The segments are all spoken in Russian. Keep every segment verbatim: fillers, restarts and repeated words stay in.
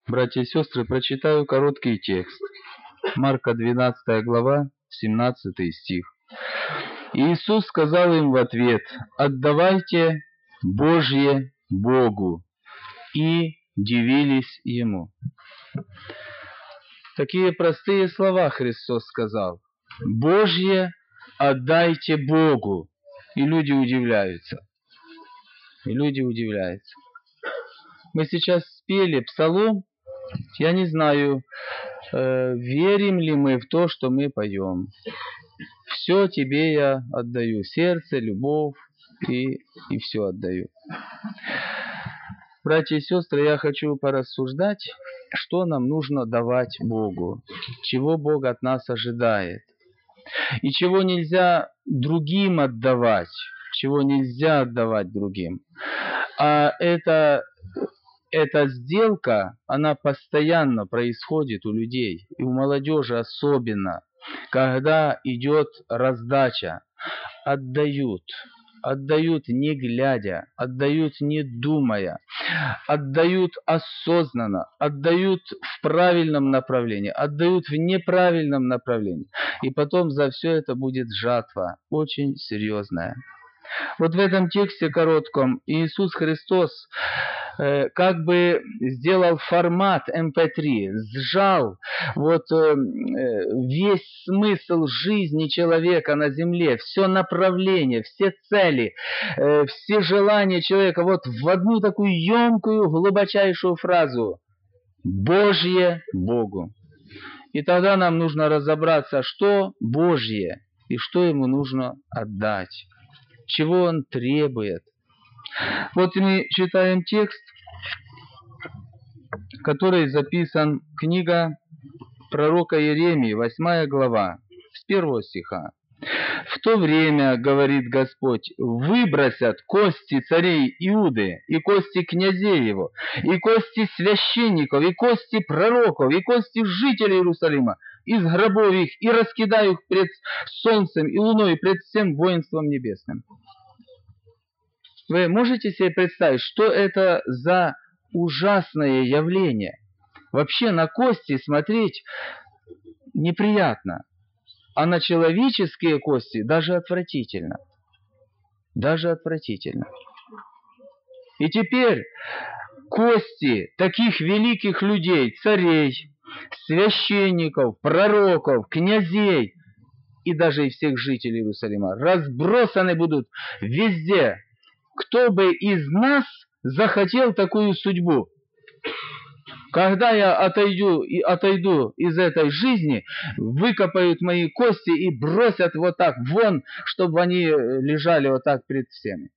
Братья и сестры, прочитаю короткий текст. Марка двенадцатая глава, семнадцатый стих. Иисус сказал им в ответ: «Отдавайте Божье Богу». И дивились Ему. Такие простые слова Христос сказал. «Божье отдайте Богу». И люди удивляются. И люди удивляются. Мы сейчас спели псалом. Я не знаю, э, верим ли мы в то, что мы поем. Все тебе я отдаю. Сердце, любовь и, и все отдаю. Братья и сестры, я хочу порассуждать, что нам нужно давать Богу, чего Бог от нас ожидает, и чего нельзя другим отдавать, чего нельзя отдавать другим. А это, эта сделка, она постоянно происходит у людей, и у молодежи особенно, когда идет раздача, отдают. Отдают не глядя, отдают не думая, отдают осознанно, отдают в правильном направлении, отдают в неправильном направлении. И потом за все это будет жатва, очень серьезная. Вот в этом тексте коротком Иисус Христос э, как бы сделал формат эм пэ три, сжал вот э, весь смысл жизни человека на земле, все направление, все цели, э, все желания человека вот в одну такую емкую, глубочайшую фразу: «Божье Богу». И тогда нам нужно разобраться, что Божье и что Ему нужно отдать. Чего Он требует. Вот мы читаем текст, который записан, книга пророка Иеремии, восьмая глава, с первого стиха. «В то время, говорит Господь, выбросят кости царей Иуды, и кости князей его, и кости священников, и кости пророков, и кости жителей Иерусалима из гробов их, и раскидаю их пред солнцем и луной, и пред всем воинством небесным». Вы можете себе представить, что это за ужасное явление? Вообще на кости смотреть неприятно, а на человеческие кости даже отвратительно. Даже отвратительно. И теперь кости таких великих людей, царей, священников, пророков, князей и даже и всех жителей Иерусалима разбросаны будут везде. Кто бы из нас захотел такую судьбу? Когда я отойду, и отойду из этой жизни, выкопают мои кости и бросят вот так вон, чтобы они лежали вот так перед всеми.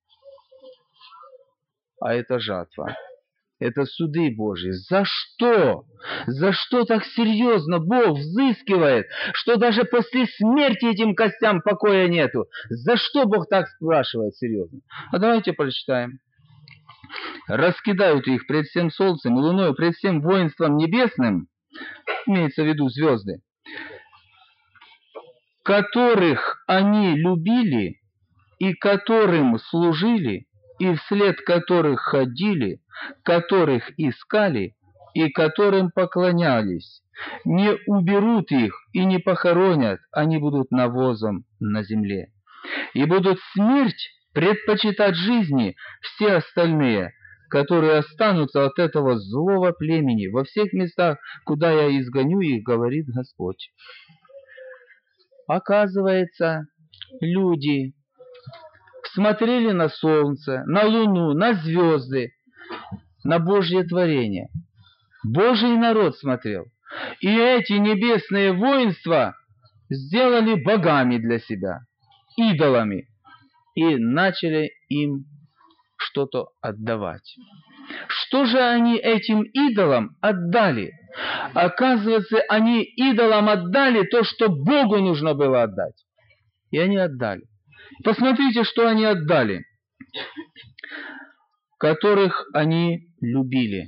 А это жатва. Это суды Божьи. За что? За что так серьезно Бог взыскивает, что даже после смерти этим костям покоя нету? За что Бог так спрашивает серьезно? А давайте прочитаем. «Раскидают их пред всем солнцем и луной, пред всем воинством небесным», имеется в виду звезды, «которых они любили и которым служили, и вслед которых ходили, которых искали и которым поклонялись. Не уберут их и не похоронят, они будут навозом на земле. И будут смерть предпочитать жизни все остальные, которые останутся от этого злого племени во всех местах, куда я изгоню их, говорит Господь». Оказывается, люди смотрели на солнце, на луну, на звезды, на Божье творение. Божий народ смотрел. И эти небесные воинства сделали богами для себя, идолами, и начали им что-то отдавать. Что же они этим идолам отдали? Оказывается, они идолам отдали то, что Богу нужно было отдать. И они отдали. Посмотрите, что они отдали. Которых они любили.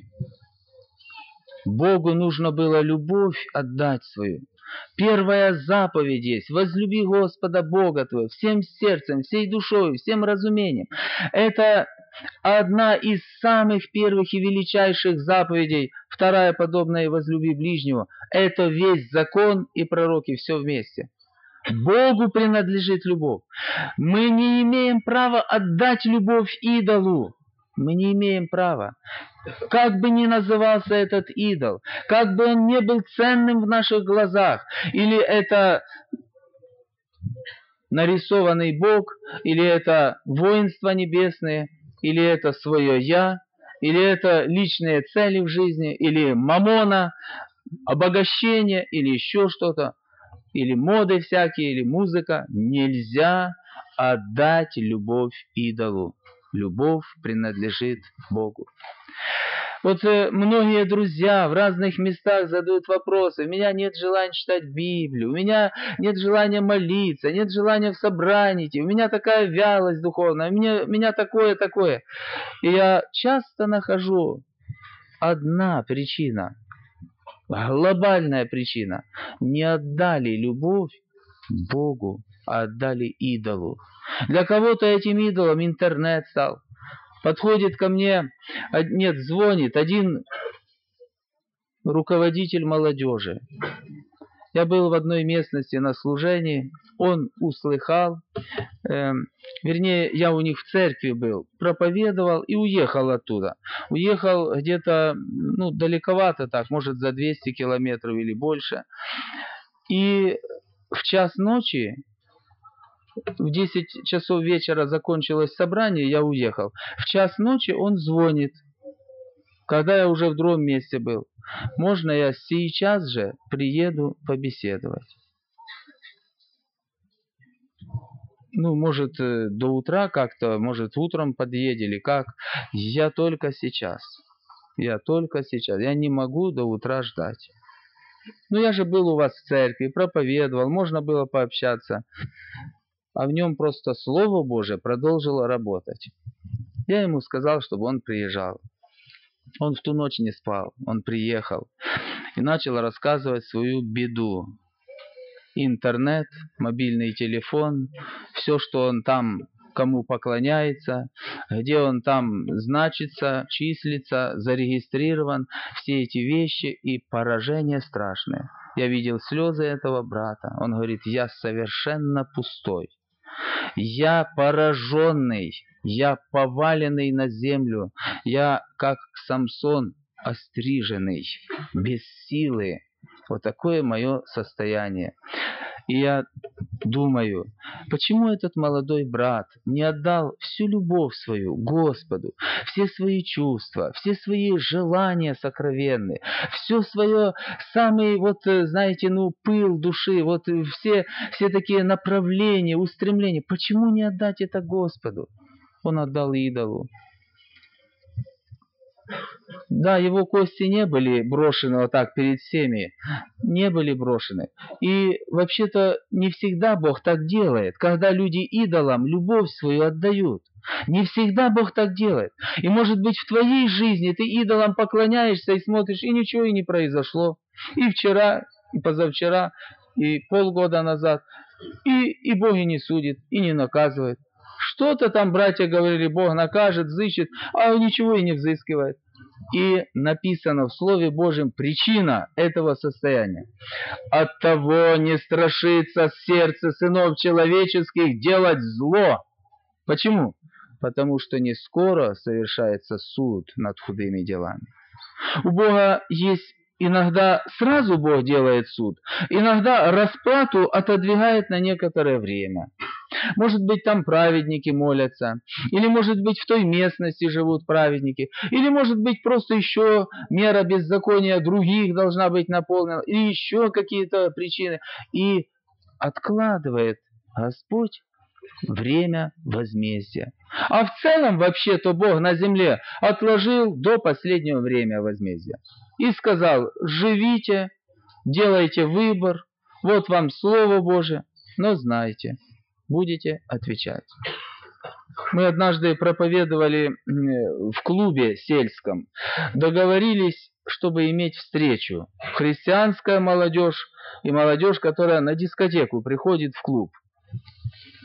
Богу нужно было любовь отдать свою. Первая заповедь есть: возлюби Господа Бога твоего всем сердцем, всей душой, всем разумением. Это одна из самых первых и величайших заповедей, вторая подобная «возлюби ближнего», это весь закон и пророки, все вместе. Богу принадлежит любовь. Мы не имеем права отдать любовь идолу. Мы не имеем права. Как бы ни назывался этот идол, как бы он не был ценным в наших глазах, или это нарисованный Бог, или это воинство небесное, или это свое «я», или это личные цели в жизни, или мамона, обогащение, или еще что-то, или моды всякие, или музыка, нельзя отдать любовь идолу. Любовь принадлежит Богу. Вот э, многие друзья в разных местах задают вопросы. У меня нет желания читать Библию, у меня нет желания молиться, нет желания в собрании, у меня такая вялость духовная, у меня, у меня такое, такое. И я часто нахожу одна причина, глобальная причина. Не отдали любовь Богу, а отдали идолу. Для кого-то этим идолом интернет стал. Подходит ко мне, нет, звонит один руководитель молодежи. Я был в одной местности на служении, он услыхал, э, вернее, я у них в церкви был, проповедовал и уехал оттуда. Уехал где-то, ну, далековато так, может, за двести километров или больше. И в час ночи, в десять часов вечера закончилось собрание, я уехал. В час ночи он звонит, когда я уже в другом месте был. Можно я сейчас же приеду побеседовать? Ну, может, до утра как-то, может, утром подъедет или как. Я только сейчас. Я только сейчас. Я не могу до утра ждать. Ну, я же был у вас в церкви, проповедовал, можно было пообщаться. А в нем просто Слово Божие продолжило работать. Я ему сказал, чтобы он приезжал. Он в ту ночь не спал, он приехал и начал рассказывать свою беду. Интернет, мобильный телефон, все, что он там, кому поклоняется, где он там значится, числится, зарегистрирован, все эти вещи и поражение страшное. Я видел слезы этого брата. Он говорит, я совершенно пустой. Я пораженный, я поваленный на землю, я как Самсон остриженный, без силы. Вот такое мое состояние. И я думаю, почему этот молодой брат не отдал всю любовь свою Господу, все свои чувства, все свои желания сокровенные, все свое, самый, вот, знаете, ну, пыл души, вот все, все такие направления, устремления. Почему не отдать это Господу? Он отдал идолу. Да, его кости не были брошены вот так перед всеми, не были брошены. И вообще-то не всегда Бог так делает, когда люди идолам любовь свою отдают. Не всегда Бог так делает. И может быть в твоей жизни ты идолам поклоняешься и смотришь, и ничего и не произошло. И вчера, и позавчера, и полгода назад. И, и Бог и не судит, и не наказывает. Что-то там братья говорили, Бог накажет, взыщет, а ничего и не взыскивает. И написано в Слове Божьем причина этого состояния. Оттого не страшится сердце сынов человеческих делать зло. Почему? Потому что не скоро совершается суд над худыми делами. У Бога есть иногда сразу Бог делает суд, иногда расплату отодвигает на некоторое время. Может быть, там праведники молятся, или, может быть, в той местности живут праведники, или, может быть, просто еще мера беззакония других должна быть наполнена, или еще какие-то причины. И откладывает Господь время возмездия. А в целом, вообще-то, Бог на земле отложил до последнего времени возмездия. И сказал, живите, делайте выбор, вот вам Слово Божие, но знайте, будете отвечать. Мы однажды проповедовали в клубе сельском. Договорились, чтобы иметь встречу. Христианская молодежь и молодежь, которая на дискотеку приходит в клуб.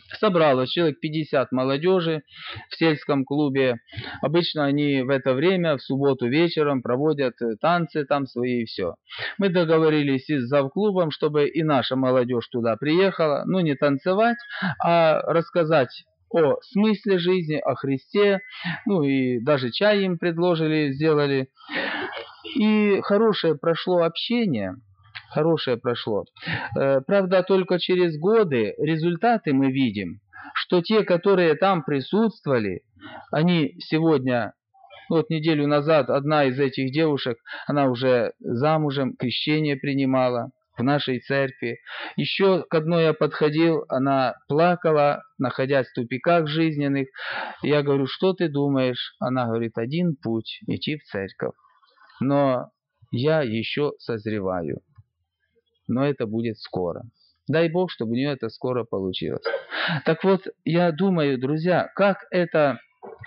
Собралось человек пятьдесят молодежи в сельском клубе. Обычно они в это время, в субботу вечером, проводят танцы там свои и все. Мы договорились и с завклубом, чтобы и наша молодежь туда приехала, ну не танцевать, а рассказать о смысле жизни, о Христе, ну и даже чай им предложили, сделали. И хорошее прошло общение. Хорошее прошло. Правда, только через годы результаты мы видим, что те, которые там присутствовали, они сегодня, вот неделю назад одна из этих девушек, она уже замужем, крещение принимала в нашей церкви. Еще к одной я подходил, она плакала, находясь в тупиках жизненных. Я говорю, что ты думаешь? Она говорит, один путь – идти в церковь. Но я еще созреваю. Но это будет скоро. Дай Бог, чтобы у нее это скоро получилось. Так вот, я думаю, друзья, как это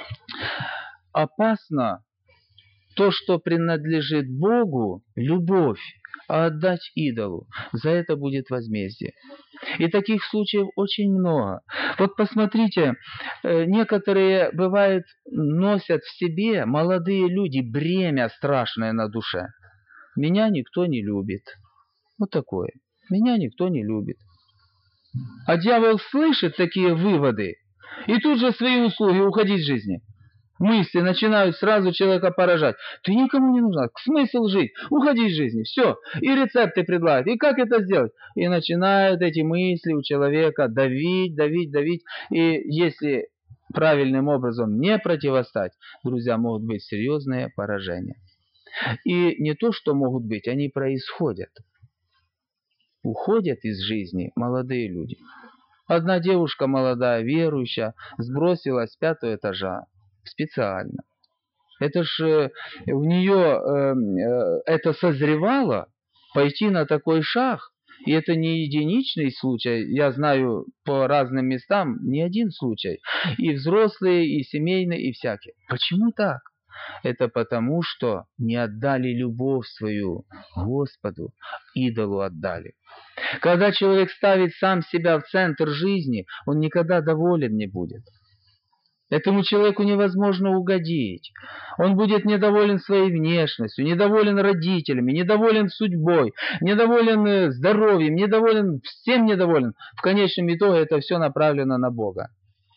опасно, то, что принадлежит Богу, любовь, а отдать идолу. За это будет возмездие. И таких случаев очень много. Вот посмотрите, некоторые, бывает, носят в себе, молодые люди, бремя страшное на душе. Меня никто не любит. Вот такое. Меня никто не любит. А дьявол слышит такие выводы и тут же свои услуги уходить из жизни. Мысли начинают сразу человека поражать. Ты никому не нужна. Смысл жить? Уходи из жизни. Все. И рецепты предлагают. И как это сделать? И начинают эти мысли у человека давить, давить, давить. И если правильным образом не противостать, друзья, могут быть серьезные поражения. И не то, что могут быть, они происходят. Уходят из жизни молодые люди. Одна девушка молодая, верующая, сбросилась с пятого этажа. Специально. Это ж у нее э, э, это созревало пойти на такой шаг. И это не единичный случай. Я знаю по разным местам не один случай. И взрослые, и семейные, и всякие. Почему так? Это потому, что не отдали любовь свою Господу, идолу отдали. Когда человек ставит сам себя в центр жизни, он никогда доволен не будет. Этому человеку невозможно угодить. Он будет недоволен своей внешностью, недоволен родителями, недоволен судьбой, недоволен здоровьем, недоволен, всем недоволен. В конечном итоге это все направлено на Бога.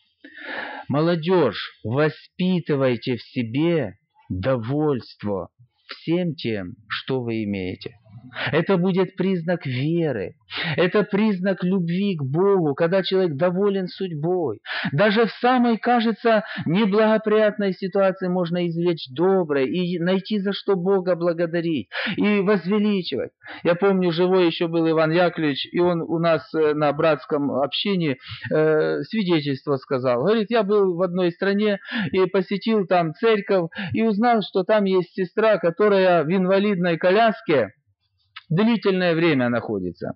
Молодежь, воспитывайте в себе довольство всем тем, что вы имеете. Это будет признак веры. Это признак любви к Богу, когда человек доволен судьбой. Даже в самой, кажется, неблагоприятной ситуации можно извлечь доброе и найти за что Бога благодарить и возвеличивать. Я помню, живой еще был Иван Яковлевич, и он у нас на братском общении э, свидетельство сказал. Говорит, я был в одной стране и посетил там церковь и узнал, что там есть сестра, которая в инвалидной коляске длительное время находится.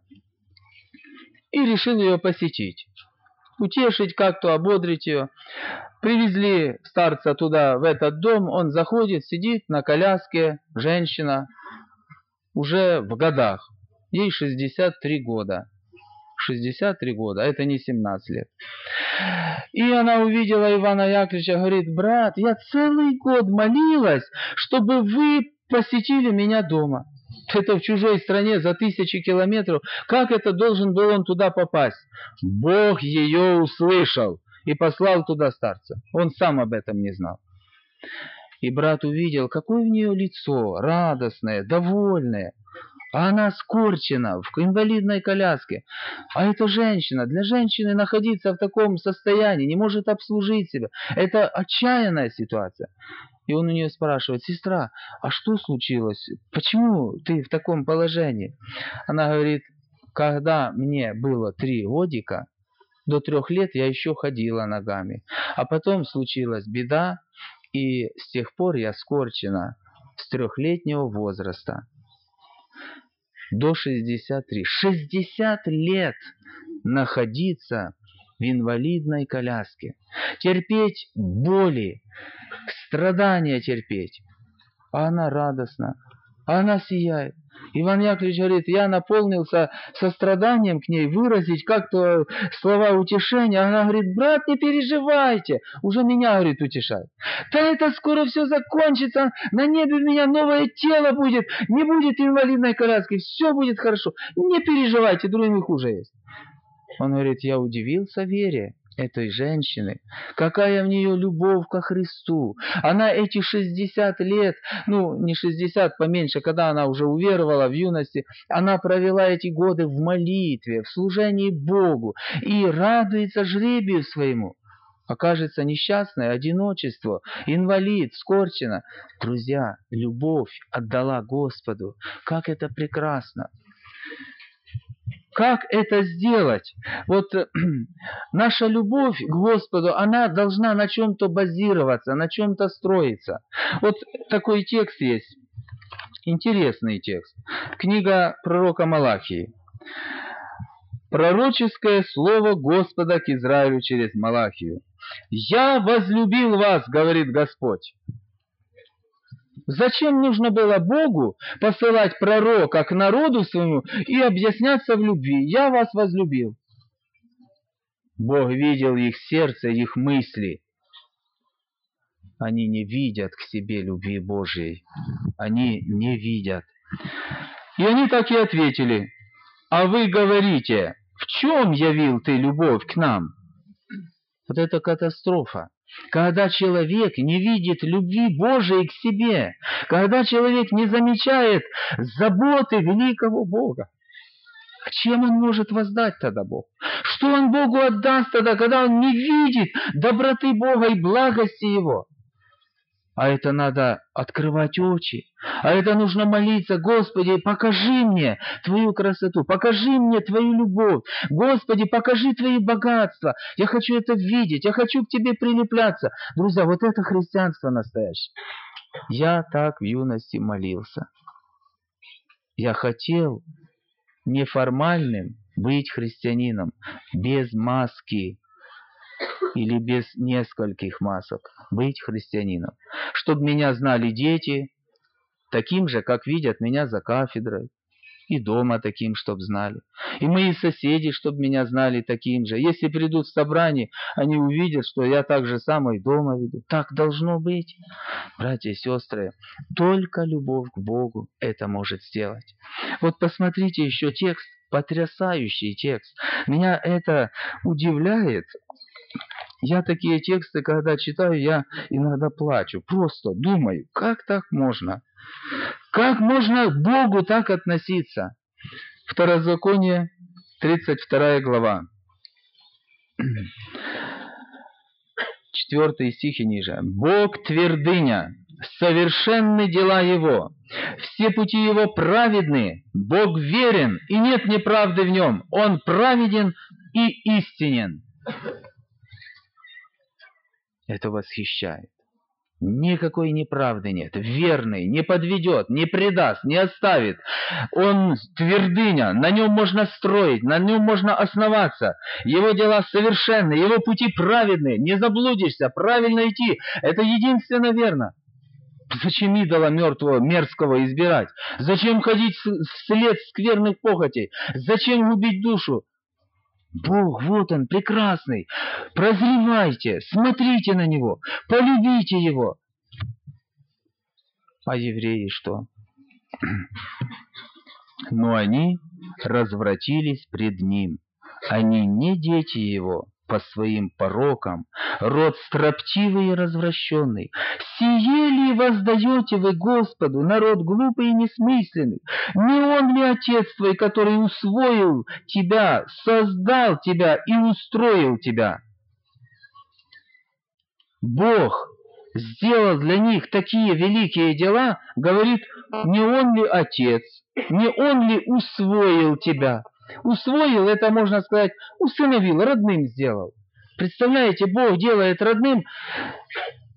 И решил ее посетить. Утешить как-то, ободрить ее. Привезли старца туда, в этот дом. Он заходит, сидит на коляске. Женщина уже в годах. Ей шестьдесят три года. шестьдесят три года, это не семнадцать лет. И она увидела Ивана Яковлевича, говорит, брат, я целый год молилась, чтобы вы посетили меня дома. Это в чужой стране за тысячи километров. Как это должен был он туда попасть? Бог ее услышал и послал туда старца. Он сам об этом не знал. И брат увидел, какое у нее лицо, радостное, довольное. А она скорчена в инвалидной коляске. А эта женщина, для женщины находиться в таком состоянии, не может обслужить себя. Это отчаянная ситуация. И он у нее спрашивает, сестра, а что случилось? Почему ты в таком положении? Она говорит, когда мне было три годика, до трех лет я еще ходила ногами. А потом случилась беда, и с тех пор я скорчена с трехлетнего возраста. До шестидесяти трёх. шестьдесят лет находиться в инвалидной коляске. Терпеть боли, страдания терпеть. А она радостна, а она сияет. Иван Яковлевич говорит, я наполнился состраданием к ней, выразить как-то слова утешения. Она говорит, брат, не переживайте, уже меня, говорит, утешает. Да это скоро все закончится, на небе у меня новое тело будет, не будет инвалидной коляски, все будет хорошо, не переживайте, другим хуже есть. Он говорит, я удивился вере этой женщины, какая в нее любовь ко Христу. Она эти шестьдесят лет, ну не шестьдесят, поменьше, когда она уже уверовала в юности, она провела эти годы в молитве, в служении Богу и радуется жребию своему. Окажется несчастное, одиночество, инвалид, скорчена. Друзья, любовь отдала Господу. Как это прекрасно! Как это сделать? Вот наша любовь к Господу, она должна на чем-то базироваться, на чем-то строиться. Вот такой текст есть, интересный текст. Книга пророка Малахии. Пророческое слово Господа к Израилю через Малахию. «Я возлюбил вас, говорит Господь». Зачем нужно было Богу посылать пророка к народу своему и объясняться в любви? Я вас возлюбил. Бог видел их сердце, их мысли. Они не видят к себе любви Божией. Они не видят. И они так и ответили. А вы говорите, в чем явил ты любовь к нам? Вот это катастрофа. Когда человек не видит любви Божией к себе, когда человек не замечает заботы великого Бога, чем он может воздать тогда Богу? Что он Богу отдаст тогда, когда он не видит доброты Бога и благости Его? А это надо открывать очи. А это нужно молиться. Господи, покажи мне Твою красоту. Покажи мне Твою любовь. Господи, покажи Твои богатства. Я хочу это видеть. Я хочу к Тебе прилепляться. Друзья, вот это христианство настоящее. Я так в юности молился. Я хотел неформальным быть христианином. Без маски. Или без нескольких масок, быть христианином. Чтобы меня знали дети, таким же, как видят меня за кафедрой, и дома таким, чтобы знали. И мои соседи, чтобы меня знали таким же. Если придут в собрание, они увидят, что я так же самое дома веду. Так должно быть. Братья и сестры, только любовь к Богу это может сделать. Вот посмотрите еще текст, потрясающий текст. Меня это удивляет. Я такие тексты, когда читаю, я иногда плачу. Просто думаю, как так можно? Как можно к Богу так относиться? Второзаконие, тридцать вторая глава. Четвертый стих и ниже. «Бог твердыня, совершенны дела Его, все пути Его праведны, Бог верен, и нет неправды в Нем, Он праведен и истинен». Это восхищает. Никакой неправды нет. Верный, не подведет, не предаст, не оставит. Он твердыня, на нем можно строить, на нем можно основаться. Его дела совершенны, его пути праведны, не заблудишься, правильно идти. Это единственно верно. Зачем идола мертвого, мерзкого избирать? Зачем ходить вслед скверных похотей? Зачем губить душу? Бог, вот Он, прекрасный. Прозревайте, смотрите на Него, полюбите Его. А евреи что? Но они развратились пред Ним. Они не дети Его по своим порокам, род строптивый и развращенный. Сие ли воздаете вы Господу, народ глупый и несмысленный? Не Он ли Отец твой, который усвоил тебя, создал тебя и устроил тебя? Бог сделал для них такие великие дела, говорит, не Он ли Отец, не Он ли усвоил тебя? Усвоил, это можно сказать, усыновил, родным сделал. Представляете, Бог делает родным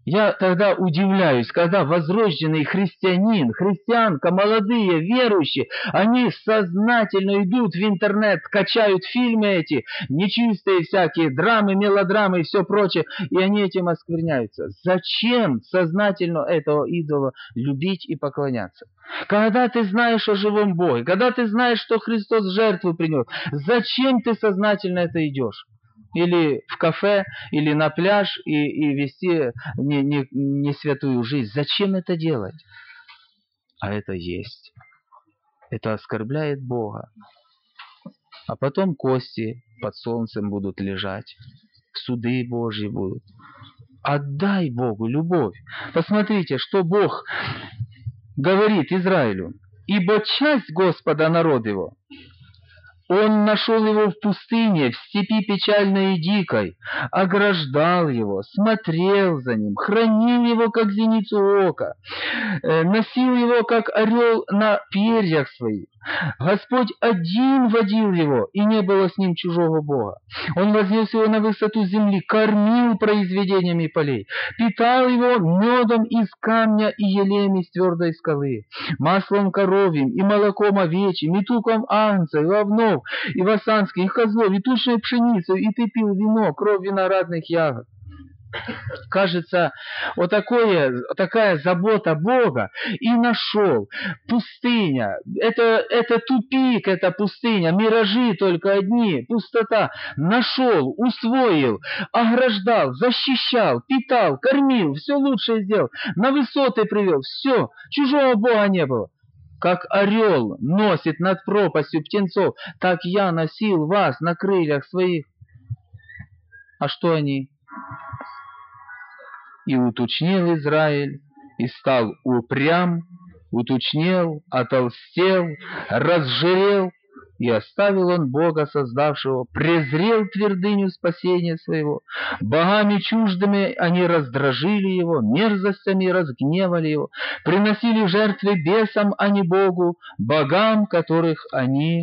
Я тогда удивляюсь, когда возрожденный христианин, христианка, молодые, верующие, они сознательно идут в интернет, качают фильмы эти, нечистые всякие, драмы, мелодрамы и все прочее, и они этим оскверняются. Зачем сознательно этого идола любить и поклоняться? Когда ты знаешь о живом Боге, когда ты знаешь, что Христос жертву принес, зачем ты сознательно это идешь? Или в кафе, или на пляж, и, и вести не, не, не святую жизнь. Зачем это делать? А это есть. Это оскорбляет Бога. А потом кости под солнцем будут лежать. Суды Божьи будут. Отдай Богу любовь. Посмотрите, что Бог говорит Израилю. «Ибо часть Господа народ его». Он нашел его в пустыне, в степи печальной и дикой, ограждал его, смотрел за ним, хранил его, как зеницу ока, носил его, как орел на перьях своих. Господь один водил его, и не было с ним чужого Бога. Он вознес его на высоту земли, кормил произведениями полей, питал его медом из камня и елеем из твердой скалы, маслом коровьим и молоком овечьим, и туком агнцев, и овнов, и васанских, и козлов, и тушной пшеницей, и ты пил вино, кровь виноградных ягод. Кажется, вот такое, такая забота Бога, и нашел. Пустыня, это, это тупик, это пустыня, миражи только одни, пустота. Нашел, усвоил, ограждал, защищал, питал, кормил, все лучшее сделал, на высоты привел, все, чужого Бога не было. Как орел носит над пропастью птенцов, так я носил вас на крыльях своих. А что они? И уточнил Израиль, и стал упрям, уточнел, отолстел, разжирел, и оставил он Бога создавшего, презрел твердыню спасения своего. Богами чуждыми они раздражили его, мерзостями разгневали его, приносили жертвы бесам, а не Богу, богам, которых они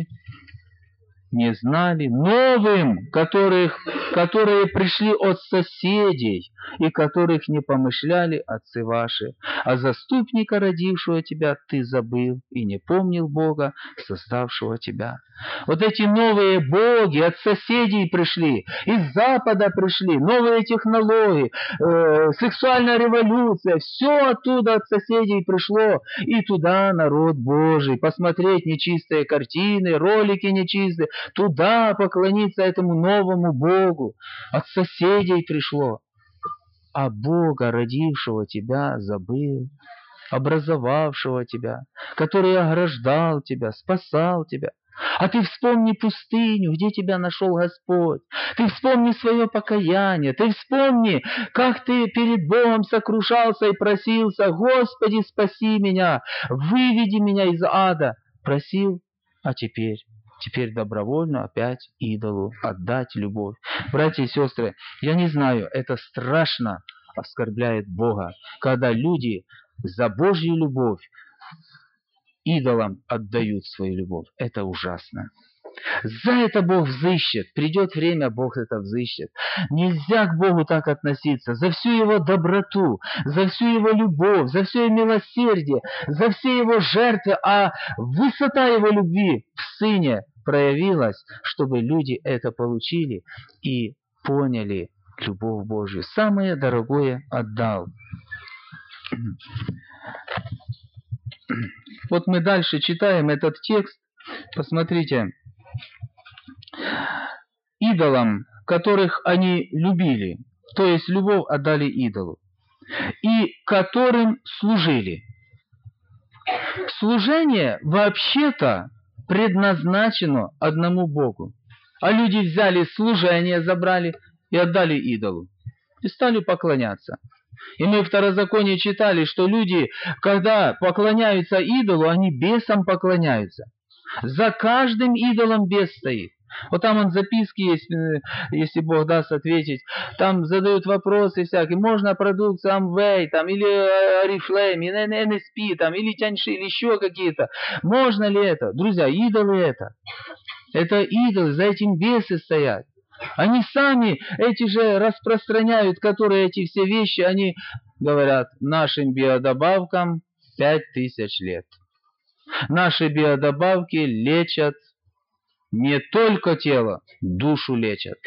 не знали, новым, которых, которые пришли от соседей, и которых не помышляли отцы ваши. А заступника, родившего тебя, ты забыл и не помнил Бога, создавшего тебя. Вот эти новые боги от соседей пришли, из Запада пришли, новые технологии, э, сексуальная революция, все оттуда от соседей пришло, и туда народ Божий, посмотреть нечистые картины, ролики нечистые, туда поклониться этому новому Богу. От соседей пришло. А Бога, родившего тебя, забыл, образовавшего тебя, который ограждал тебя, спасал тебя. А ты вспомни пустыню, где тебя нашел Господь. Ты вспомни свое покаяние. Ты вспомни, как ты перед Богом сокрушался и просился: Господи, спаси меня, выведи меня из ада. Просил, а теперь... Теперь добровольно опять идолу отдать любовь. Братья и сестры, я не знаю, это страшно оскорбляет Бога, когда люди за Божью любовь идолам отдают свою любовь. Это ужасно. За это Бог взыщет. Придет время, Бог это взыщет. Нельзя к Богу так относиться. За всю Его доброту, за всю Его любовь, за все Его милосердие, за все Его жертвы, а высота Его любви в Сыне проявилась, чтобы люди это получили и поняли любовь Божью. Самое дорогое отдал. Вот мы дальше читаем этот текст. Посмотрите. Идолам, которых они любили, то есть любовь отдали идолу, и которым служили. Служение вообще-то предназначено одному Богу. А люди взяли служение, забрали и отдали идолу. И стали поклоняться. И мы в Второзаконии читали, что люди, когда поклоняются идолу, они бесам поклоняются. За каждым идолом бес стоит. Вот там он записки есть, если Бог даст ответить. Там задают вопросы всякие. Можно продукцию Amway, там, или Oriflame, или эн эс пи, там, или Тяньши, или еще какие-то. Можно ли это? Друзья, идолы это. Это идолы, за этим бесы стоят. Они сами, эти же распространяют, которые эти все вещи, они говорят, нашим биодобавкам пять тысяч лет. Наши биодобавки лечат не только тело, душу лечат.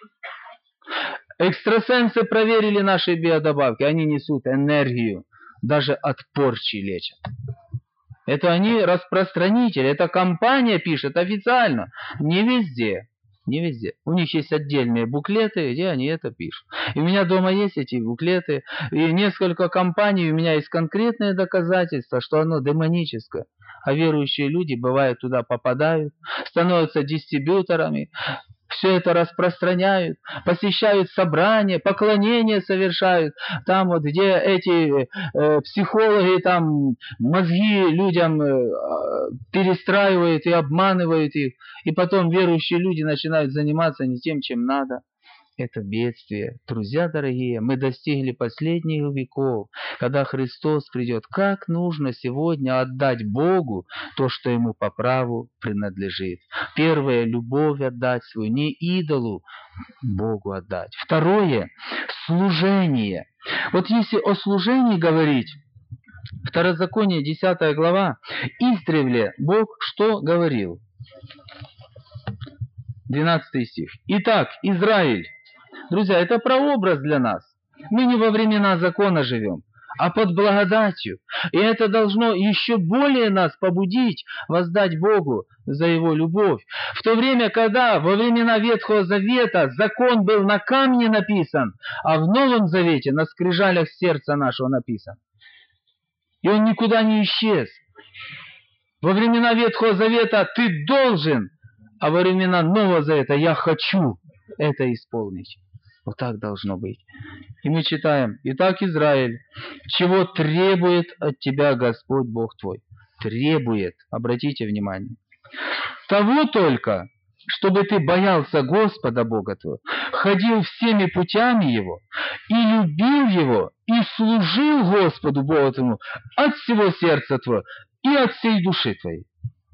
Экстрасенсы проверили наши биодобавки, они несут энергию, даже от порчи лечат. Это они распространители, эта компания пишет официально, не везде. Не везде. У них есть отдельные буклеты, где они это пишут. И у меня дома есть эти буклеты. И несколько компаний, у меня есть конкретные доказательства, что оно демоническое. А верующие люди, бывает, туда попадают, становятся дистрибьюторами, все это распространяют, посещают собрания, поклонения совершают. Там вот, где эти э, психологи там мозги людям э, перестраивают и обманывают их. И потом верующие люди начинают заниматься не тем, чем надо. Это бедствие. Друзья дорогие, мы достигли последних веков, когда Христос придет. Как нужно сегодня отдать Богу то, что Ему по праву принадлежит? Первое, любовь отдать свою, не идолу, Богу отдать. Второе, служение. Вот если о служении говорить, Второзаконие, десятая глава, издревле Бог что говорил? двенадцатый стих. Итак, Израиль. Друзья, это прообраз для нас. Мы не во времена закона живем, а под благодатью. И это должно еще более нас побудить воздать Богу за Его любовь. В то время, когда во времена Ветхого Завета закон был на камне написан, а в Новом Завете на скрижалях сердца нашего написан. И он никуда не исчез. Во времена Ветхого Завета ты должен, а во времена Нового Завета я хочу это исполнить. Вот так должно быть. И мы читаем: «Итак, Израиль, чего требует от тебя Господь Бог твой?» Требует, обратите внимание. Того только, чтобы ты боялся Господа Бога твоего, ходил всеми путями Его, и любил Его, и служил Господу Богу твоему от всего сердца твоего и от всей души твоей.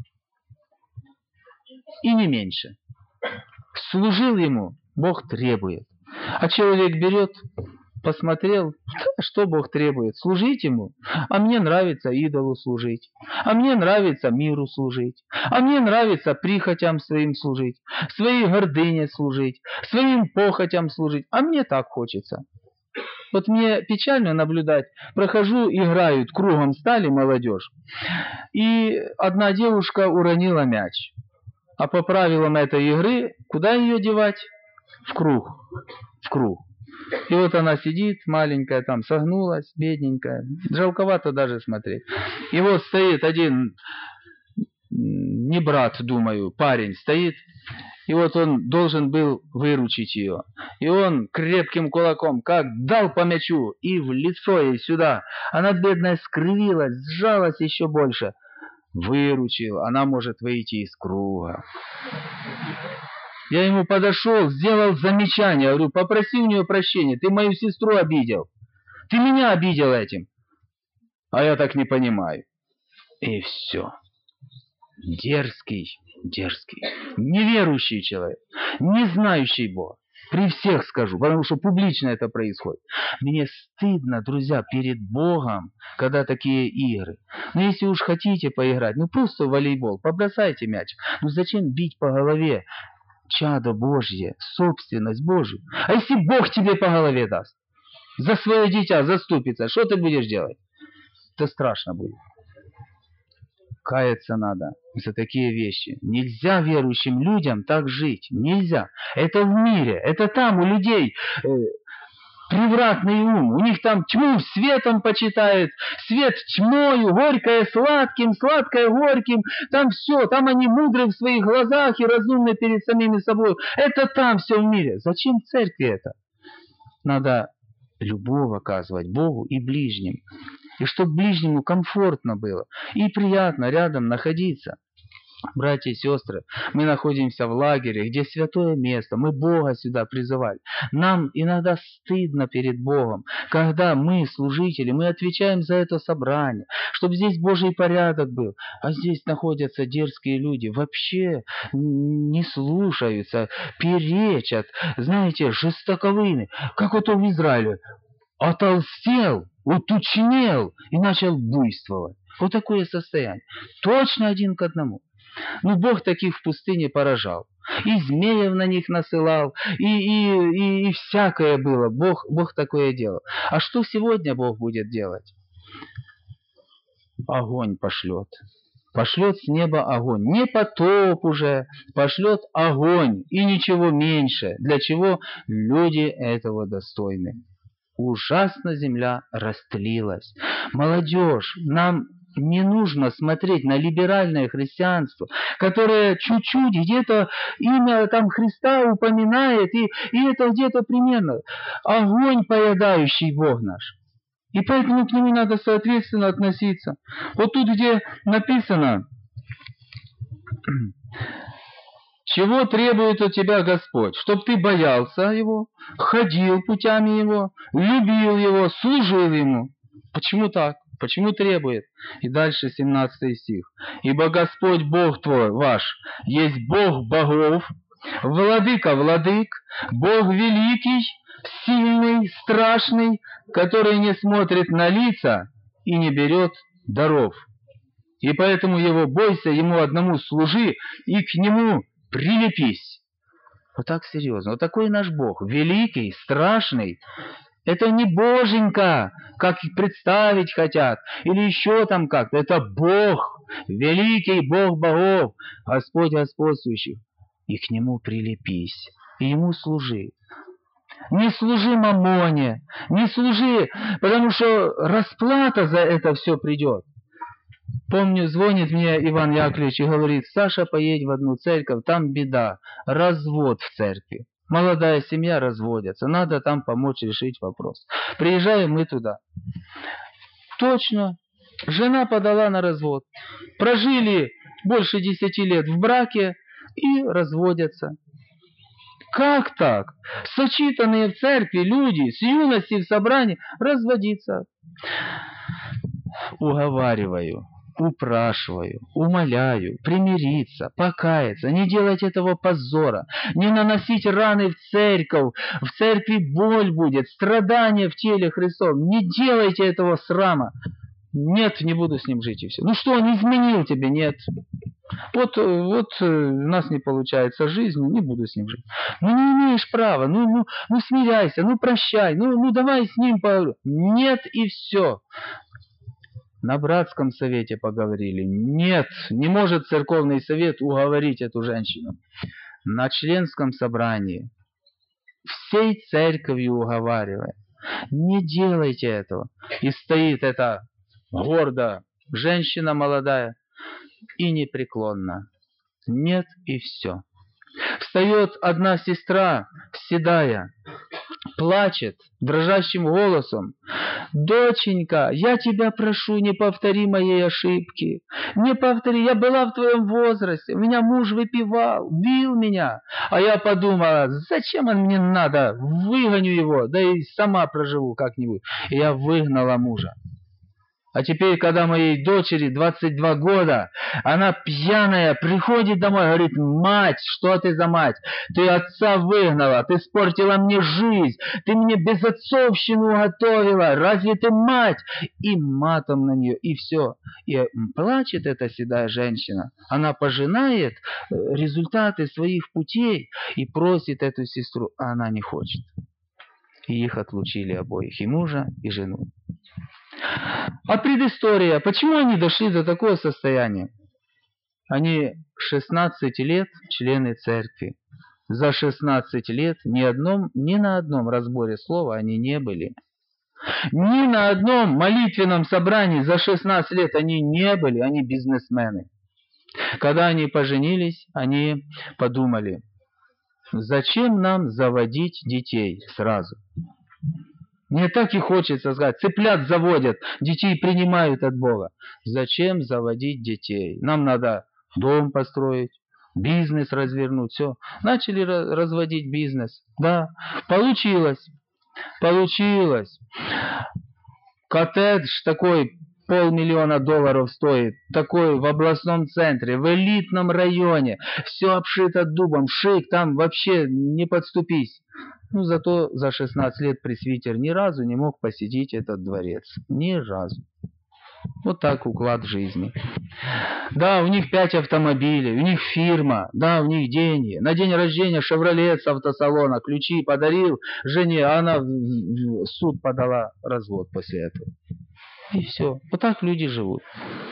И не меньше. Служил Ему Бог требует. А человек берет, посмотрел, что Бог требует. Служить Ему. А мне нравится идолу служить. А мне нравится миру служить. А мне нравится прихотям своим служить. Своей гордыне служить. Своим похотям служить. А мне так хочется. Вот мне печально наблюдать. Прохожу, играют, кругом стали молодежь. И одна девушка уронила мяч. А по правилам этой игры, куда ее девать? В круг. В круг. И вот она сидит, маленькая, там согнулась, бедненькая. Жалковато даже смотреть. И вот стоит один, не брат, думаю, парень стоит. И вот он должен был выручить ее. И он крепким кулаком как дал по мячу и в лицо ей сюда. Она, бедная, скривилась, сжалась еще больше. Выручил, она может выйти из круга. Я ему подошел, сделал замечание, говорю: попроси у нее прощения, ты мою сестру обидел. Ты меня обидел этим. А я так не понимаю. И все. Дерзкий, дерзкий, неверующий человек, не знающий Бога. При всех скажу, потому что публично это происходит. Мне стыдно, друзья, перед Богом, когда такие игры. Но если уж хотите поиграть, ну просто в волейбол, побросайте мяч. Ну зачем бить по голове? Чадо Божье, собственность Божью. А если Бог тебе по голове даст? За свое дитя заступится, что ты будешь делать? Это страшно будет. Каяться надо за такие вещи. Нельзя верующим людям так жить. Нельзя. Это в мире. Это там у людей э, превратный ум. У них там тьму светом почитают, свет тьмою, горькое сладким, сладкое горьким. Там все. Там они мудры в своих глазах и разумны перед самими собой. Это там все в мире. Зачем церкви это? Надо любовь оказывать Богу и ближним. И чтобы ближнему комфортно было и приятно рядом находиться. Братья и сестры, мы находимся в лагере, где святое место, мы Бога сюда призывали. Нам иногда стыдно перед Богом, когда мы, служители, мы отвечаем за это собрание, чтобы здесь Божий порядок был. А здесь находятся дерзкие люди, вообще не слушаются, перечат, знаете, жестоковыйны, как вот в Израиле. отолстел, утучнел и начал буйствовать. Вот такое состояние. Точно один к одному. Ну, Бог таких в пустыне поражал. И змеев на них насылал, и, и, и, и всякое было. Бог, Бог такое делал. А что сегодня Бог будет делать? Огонь пошлет. Пошлет с неба огонь. Не потоп уже, пошлет огонь. И ничего меньше. Для чего? Люди этого достойны. Ужасно земля растлилась. Молодежь, нам не нужно смотреть на либеральное христианство, которое чуть-чуть где-то имя там Христа упоминает, и, и это где-то примерно. Огонь поедающий Бог наш. И поэтому к нему надо соответственно относиться. Вот тут, где написано, чего требует от тебя Господь? Чтоб ты боялся Его, ходил путями Его, любил Его, служил Ему. Почему так? Почему требует? И дальше семнадцатый стих. Ибо Господь Бог твой, ваш, есть Бог богов, владыка владык, Бог великий, сильный, страшный, который не смотрит на лица и не берет даров. И поэтому Его бойся, Ему одному служи и к Нему прилепись. Вот так серьезно. Вот такой наш Бог. Великий, страшный. Это не Боженька, как их представить хотят, или еще там как-то. Это Бог, великий Бог богов, Господь господствующих. И к Нему прилепись, и Ему служи. Не служи мамоне, не служи, потому что расплата за это все придет. Помню, звонит мне Иван Яковлевич и говорит: Саша, поедь в одну церковь, там беда, развод в церкви. Молодая семья разводится, надо там помочь решить вопрос. Приезжаем мы туда. Точно, жена подала на развод. Прожили больше десяти лет в браке и разводятся. Как так? Сочетанные в церкви люди с юности в собрании разводиться. Уговариваю, упрашиваю, умоляю примириться, покаяться, не делать этого позора, не наносить раны в церковь. В церкви боль будет, страдания в теле Христовом. Не делайте этого срама. Нет, не буду с ним жить и все. Ну что, он изменил тебе? Нет. Вот, вот у нас не получается жизнь, не буду с ним жить. Ну не имеешь права, ну, ну, ну смиряйся, ну прощай, ну, ну давай с ним поговорим. Нет, и все. На братском совете поговорили. Нет, не может церковный совет уговорить эту женщину. На членском собрании всей церковью уговаривая. Не делайте этого. И стоит эта гордо женщина молодая и непреклонно. Нет, и все. Встает одна сестра, седая, плачет дрожащим голосом: «Доченька, я тебя прошу, не повтори моей ошибки. Не повтори, я была в твоем возрасте, у меня муж выпивал, бил меня. А я подумала, зачем он мне надо, выгоню его, да и сама проживу как-нибудь». И я выгнала мужа. А теперь, когда моей дочери двадцать два года, она пьяная, приходит домой, говорит: «Мать, что ты за мать? Ты отца выгнала, ты испортила мне жизнь, ты мне безотцовщину готовила, разве ты мать?» И матом на нее, и все. И плачет эта седая женщина. Она пожинает результаты своих путей и просит эту сестру, а она не хочет. И их отлучили обоих, и мужа, и жену. А предыстория, почему они дошли до такого состояния? Они шестнадцать лет члены церкви. За шестнадцать лет ни, одном, ни на одном разборе слова они не были. Ни на одном молитвенном собрании за шестнадцать лет они не были, они бизнесмены. Когда они поженились, они подумали: зачем нам заводить детей сразу? Мне так и хочется сказать, цыплят заводят, детей принимают от Бога. Зачем заводить детей? Нам надо дом построить, бизнес развернуть, все. Начали разводить бизнес. Да, получилось. Получилось. Коттедж такой полмиллиона долларов стоит, такой в областном центре, в элитном районе, все обшито дубом, шик, там вообще не подступись. Ну, зато за шестнадцать лет пресвитер ни разу не мог посетить этот дворец. Ни разу. Вот так уклад жизни. Да, у них пять автомобилей, у них фирма, да, у них деньги. На день рождения «Шевролет» с автосалона, ключи подарил жене, а она в, в суд подала развод после этого. И все. Вот так люди живут.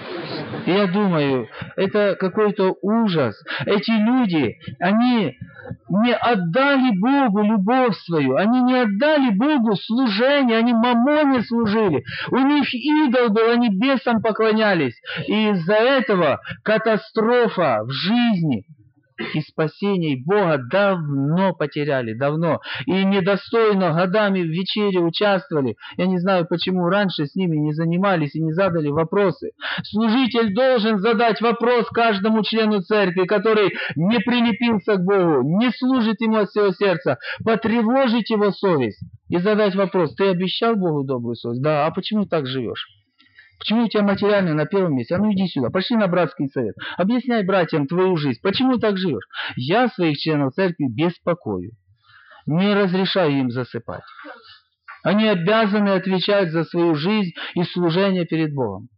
И я думаю, это какой-то ужас. Эти люди, они не отдали Богу любовь свою, они не отдали Богу служение, они мамоне служили. У них идол был, они бесам поклонялись. И из-за этого катастрофа в жизни и спасение Бога давно потеряли, давно. И недостойно годами в вечере участвовали. Я не знаю, почему раньше с ними не занимались и не задали вопросы. Служитель должен задать вопрос каждому члену церкви, который не прилепился к Богу, не служит ему от всего сердца, потревожить его совесть и задать вопрос: ты обещал Богу добрую совесть? Да, а почему так живешь? Почему у тебя материальное на первом месте? А ну иди сюда, пошли на братский совет. Объясняй братьям твою жизнь. Почему так живешь? Я своих членов церкви беспокою. Не разрешаю им засыпать. Они обязаны отвечать за свою жизнь и служение перед Богом.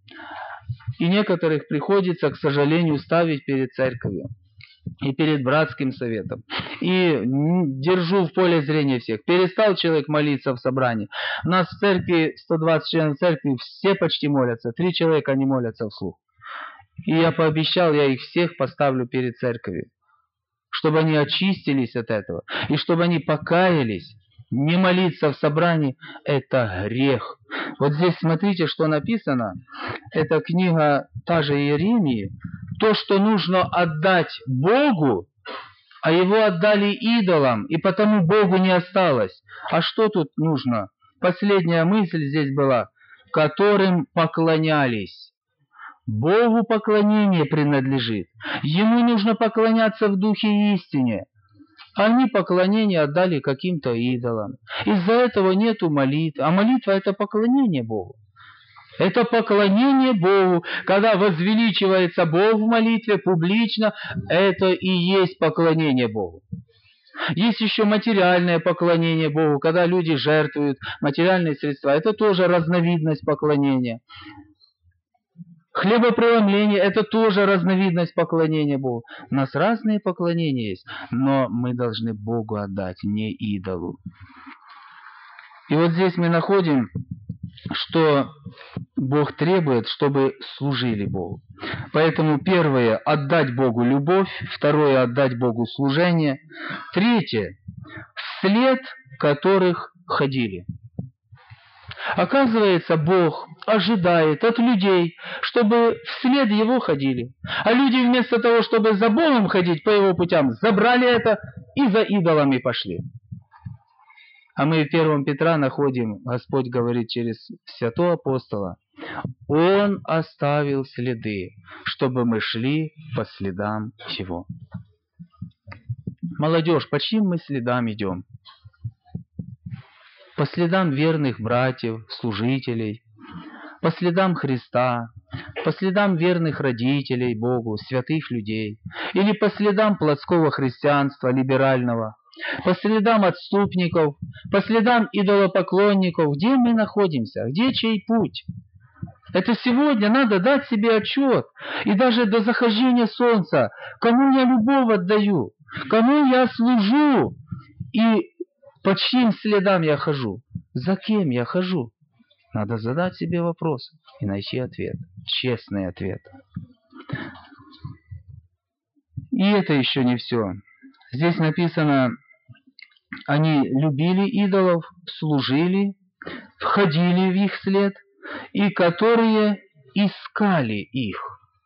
И некоторых приходится, к сожалению, ставить перед церковью и перед братским советом. И держу в поле зрения всех. Перестал человек молиться в собрании. У нас в церкви сто двадцать членов церкви, все почти молятся. Три человека не молятся вслух. И я пообещал, я их всех поставлю перед церковью, чтобы они очистились от этого. И чтобы они покаялись. Не молиться в собрании – это грех. Вот здесь смотрите, что написано. Это книга та же Иеремии. То, что нужно отдать Богу, а его отдали идолам, и потому Богу не осталось. А что тут нужно? Последняя мысль здесь была: которым поклонялись. Богу поклонение принадлежит. Ему нужно поклоняться в духе и истине. Они поклонение отдали каким-то идолам. Из-за этого нету молитвы. А молитва – это поклонение Богу. Это поклонение Богу. Когда возвеличивается Бог в молитве публично, это и есть поклонение Богу. Есть еще материальное поклонение Богу, когда люди жертвуют материальные средства. Это тоже разновидность поклонения. Хлебопреломление – это тоже разновидность поклонения Богу. У нас разные поклонения есть, но мы должны Богу отдать, не идолу. И вот здесь мы находим, что Бог требует, чтобы служили Богу. Поэтому первое – отдать Богу любовь, второе – отдать Богу служение, третье – вслед которых ходили. Оказывается, Бог ожидает от людей, чтобы вслед Его ходили. А люди вместо того, чтобы за Богом ходить по Его путям, забрали это и за идолами пошли. А мы в первом Петра находим, Господь говорит через святого апостола: Он оставил следы, чтобы мы шли по следам Его. Молодежь, по чьим мы следам идем? По следам верных братьев, служителей, по следам Христа, по следам верных родителей Богу, святых людей, или по следам плотского христианства, либерального, по следам отступников, по следам идолопоклонников. Где мы находимся? Где чей путь? Это сегодня надо дать себе отчет. И даже до захождения солнца. Кому я любовь отдаю? Кому я служу? И по чьим следам я хожу? За кем я хожу? Надо задать себе вопрос и найти ответ. Честный ответ. И это еще не все. Здесь написано: они любили идолов, служили, входили в их след, и которые искали их.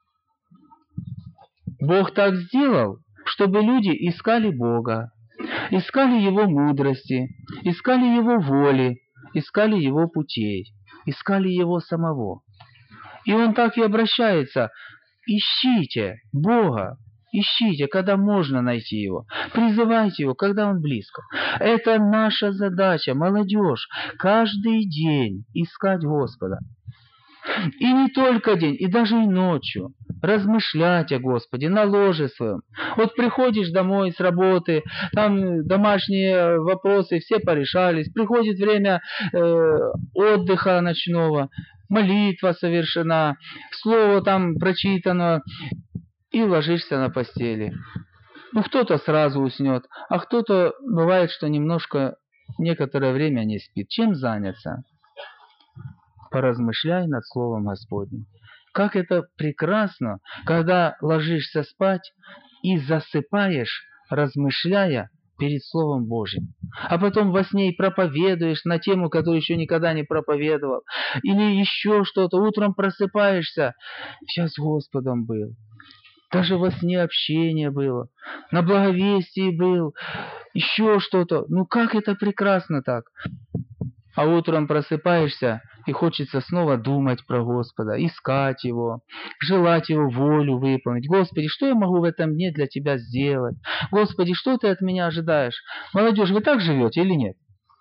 Бог так сделал, чтобы люди искали Бога, искали Его мудрости, искали Его воли, искали Его путей, искали Его самого. И Он так и обращается: ищите Бога, ищите, когда можно найти Его, призывайте Его, когда Он близко. Это наша задача, молодежь, каждый день искать Господа. И не только день, и даже и ночью. размышлять о Господе на ложе своем. Вот приходишь домой с работы, там домашние вопросы все порешались, приходит время э, отдыха ночного, молитва совершена, слово там прочитано, и ложишься на постели. Ну, кто-то сразу уснет, а кто-то бывает, что немножко некоторое время не спит. Чем заняться? Поразмышляй над Словом Господним. Как это прекрасно, когда ложишься спать и засыпаешь, размышляя перед Словом Божьим. А потом во сне и проповедуешь на тему, которую еще никогда не проповедовал. Или еще что-то. Утром просыпаешься. Я с Господом был. Даже во сне общение было. На благовестии был. Еще что-то. Ну как это прекрасно так. А утром просыпаешься, и хочется снова думать про Господа, искать Его, желать Его волю выполнить. Господи, что я могу в этом дне для Тебя сделать? Господи, что Ты от меня ожидаешь? Молодежь, вы так живете или нет?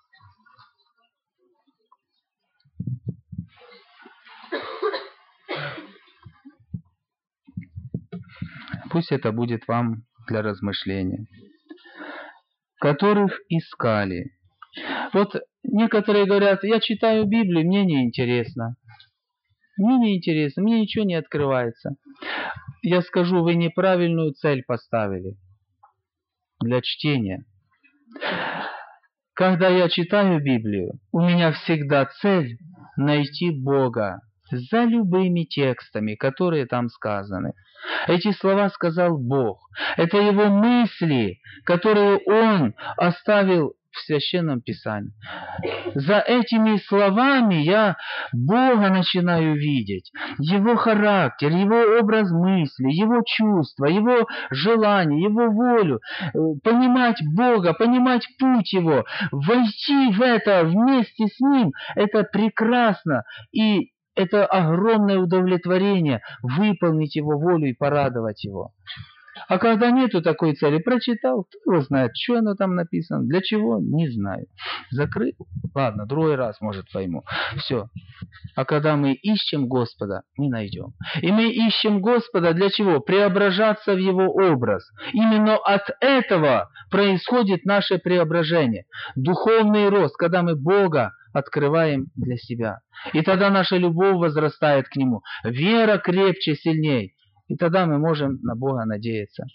Пусть это будет вам для размышления. Которых искали. Вот некоторые говорят, я читаю Библию, мне не интересно. Мне не интересно, мне ничего не открывается. Я скажу, вы неправильную цель поставили для чтения. Когда я читаю Библию, у меня всегда цель найти Бога за любыми текстами, которые там сказаны. Эти слова сказал Бог. Это Его мысли, которые Он оставил в Священном Писании. За этими словами я Бога начинаю видеть. Его характер, Его образ мысли, Его чувства, Его желания, Его волю. Понимать Бога, понимать путь Его. Войти в это вместе с Ним, это прекрасно. И это огромное удовлетворение выполнить Его волю и порадовать Его. А когда нету такой цели, прочитал, кто его знает, что оно там написано, для чего, не знаю. Закрыл, ладно, другой раз, может, пойму. Все. А когда мы ищем Господа, мы найдем. И мы ищем Господа для чего? Преображаться в Его образ. Именно от этого происходит наше преображение. Духовный рост, когда мы Бога открываем для себя. И тогда наша любовь возрастает к Нему. Вера крепче, сильней. И тогда мы можем на Бога надеяться.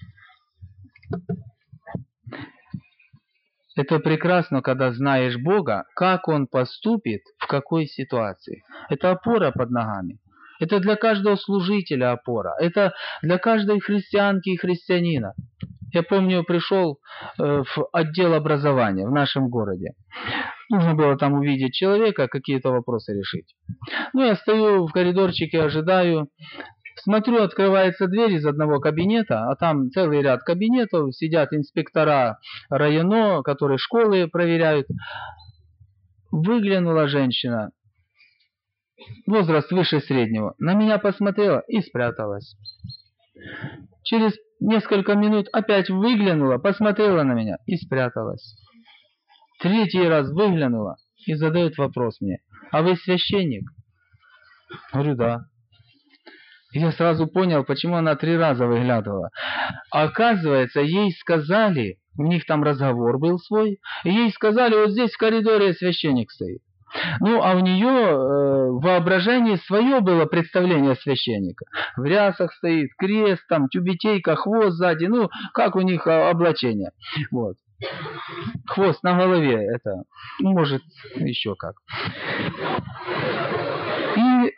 Это прекрасно, когда знаешь Бога, как Он поступит, в какой ситуации. Это опора под ногами. Это для каждого служителя опора. Это для каждой христианки и христианина. Я помню, пришел э, в отдел образования в нашем городе. Нужно было там увидеть человека, какие-то вопросы решить. Ну, я стою в коридорчике, ожидаю. Смотрю, открывается дверь из одного кабинета, а там целый ряд кабинетов, сидят инспектора района, которые школы проверяют. Выглянула женщина, возраст выше среднего, на меня посмотрела и спряталась. Через несколько минут опять выглянула, посмотрела на меня и спряталась. Третий раз выглянула и задает вопрос мне: а вы священник? Говорю, да. Я сразу понял, почему она три раза выглядывала. Оказывается, ей сказали, у них там разговор был свой, и ей сказали, вот здесь в коридоре священник стоит. Ну, а у нее э, в воображении свое было представление священника. В рясах стоит, крест, там, тюбетейка, хвост сзади, ну, как у них облачение. Вот. Хвост на голове, это, может, еще как. И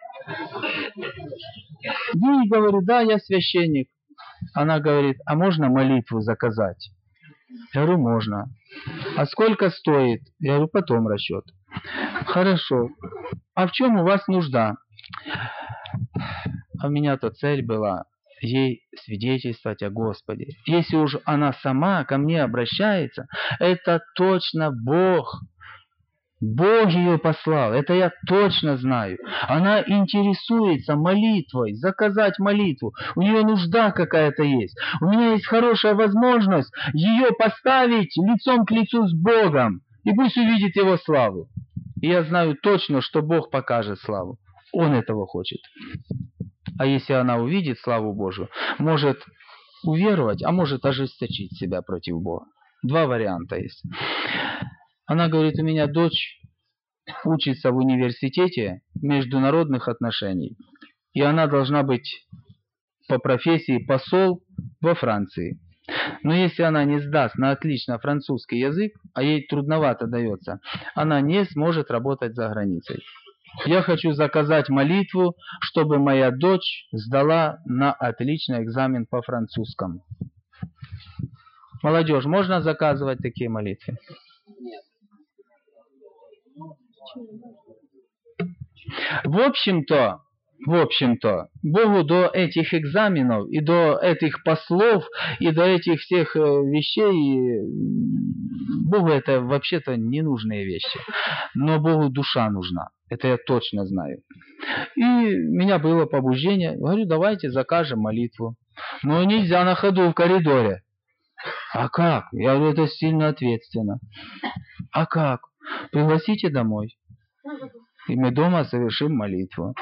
ей говорю, да, я священник. Она говорит, а можно молитву заказать? Я говорю, можно. А сколько стоит? Я говорю, потом расчет. Хорошо. А в чем у вас нужда? А у меня-то цель была ей свидетельствовать о Господе. Если уж она сама ко мне обращается, это точно Бог. Бог ее послал, это я точно знаю. Она интересуется молитвой, заказать молитву. У нее нужда какая-то есть. У меня есть хорошая возможность ее поставить лицом к лицу с Богом. И пусть увидит Его славу. И я знаю точно, что Бог покажет славу. Он этого хочет. А если она увидит славу Божию, может уверовать, а может ожесточить себя против Бога. Два варианта есть. Она говорит, у меня дочь учится в университете международных отношений, и она должна быть по профессии посол во Франции. Но если она не сдаст на отлично французский язык, а ей трудновато дается, она не сможет работать за границей. Я хочу заказать молитву, чтобы моя дочь сдала на отлично экзамен по французскому. Молодежь, можно заказывать такие молитвы? Нет. В общем-то, в общем-то, Богу до этих экзаменов и до этих послов и до этих всех вещей, Богу это вообще-то ненужные вещи. Но Богу душа нужна. Это я точно знаю. И у меня было побуждение. Говорю, давайте закажем молитву. Но нельзя на ходу в коридоре. А как? Я говорю, это сильно ответственно. А как? Пригласите домой. И мы дома совершим молитву.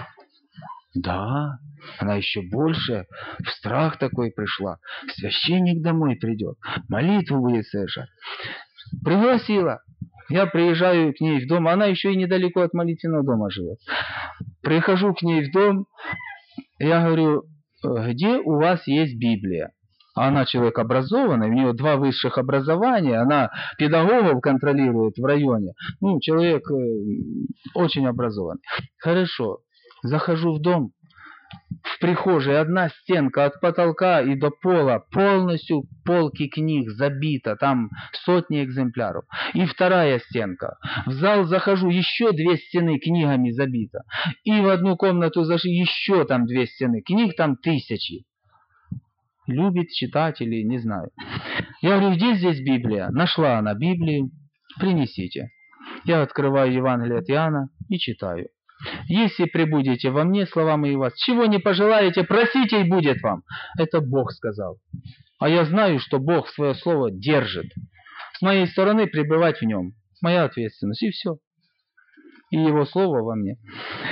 Да, она еще больше в страх такой пришла. Священник домой придет, молитву будет совершать. Пригласила. Я приезжаю к ней в дом, она еще и недалеко от молитвенного дома живет. Прихожу к ней в дом, я говорю, где у вас есть Библия? А она человек образованный, у нее два высших образования, она педагогов контролирует в районе. Ну, человек очень образованный. Хорошо, захожу в дом, в прихожей одна стенка от потолка и до пола, полностью полки книг забита, там сотни экземпляров. И вторая стенка. В зал захожу, еще две стены книгами забита. И в одну комнату зашли, еще там две стены. Книг там тысячи. Любит читать или не знаю. Я говорю, где здесь Библия? Нашла она Библию, принесите. Я открываю Евангелие от Иоанна и читаю. Если пребудете во мне, слова мои вас, чего не пожелаете, просите и будет вам. Это Бог сказал. А я знаю, что Бог свое слово держит. С моей стороны пребывать в нем. Моя ответственность. И все. И его слово во мне.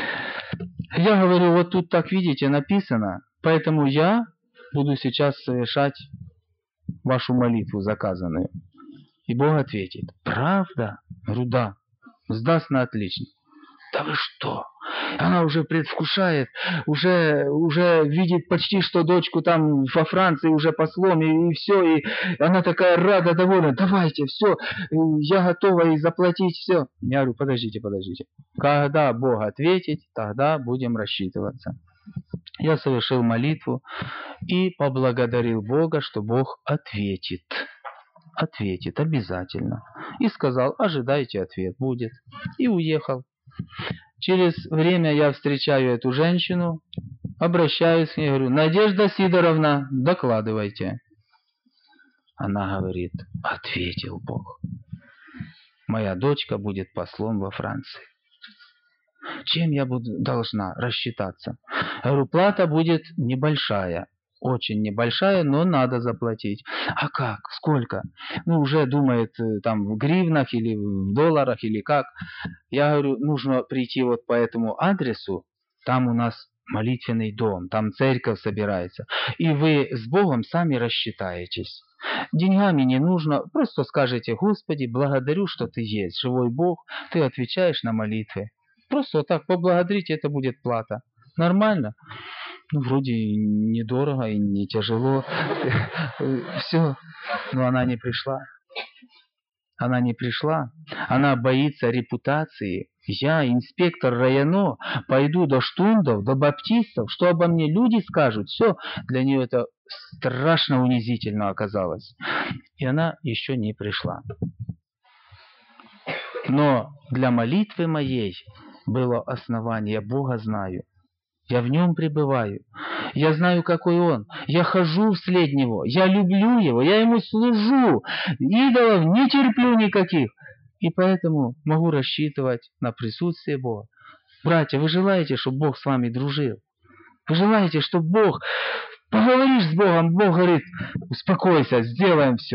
Я говорю, вот тут так видите написано, поэтому я буду сейчас совершать вашу молитву заказанную. И Бог ответит, правда? Говорю, да. Сдаст на отлично. Да вы что? Она уже предвкушает, уже, уже видит почти, что дочку там во Франции уже послом, и, и все, и она такая рада, довольна. Давайте, все, я готова и заплатить все. Я говорю, подождите, подождите. Когда Бог ответит, тогда будем рассчитываться. Я совершил молитву и поблагодарил Бога, что Бог ответит. Ответит обязательно. И сказал, ожидайте, ответ будет. И уехал. Через время я встречаю эту женщину, обращаюсь к ней, говорю, Надежда Сидоровна, докладывайте. Она говорит, ответил Бог. Моя дочка будет послом во Франции. Чем я буду должна рассчитаться? Я говорю, плата будет небольшая. Очень небольшая, но надо заплатить. А как? Сколько? Ну, уже думает, там, в гривнах или в долларах, или как. Я говорю, нужно прийти вот по этому адресу. Там у нас молитвенный дом, там церковь собирается. И вы с Богом сами рассчитаетесь. Деньгами не нужно. Просто скажете, Господи, благодарю, что Ты есть, живой Бог. Ты отвечаешь на молитвы. Просто вот так поблагодарите, это будет плата. Нормально? Ну, вроде недорого и не тяжело. Все. Но она не пришла. Она не пришла. Она боится репутации. Я, инспектор районо, пойду до штундов, до баптистов, что обо мне люди скажут. Все. Для нее это страшно унизительно оказалось. И она еще не пришла. Но для молитвы моей было основание. Я Бога знаю. Я в нем пребываю. Я знаю, какой он. Я хожу вслед него. Я люблю его. Я ему служу. Идолов не терплю никаких. И поэтому могу рассчитывать на присутствие Бога. Братья, вы желаете, чтобы Бог с вами дружил? Вы желаете, чтобы Бог... Поговоришь с Богом, Бог говорит, успокойся, сделаем все.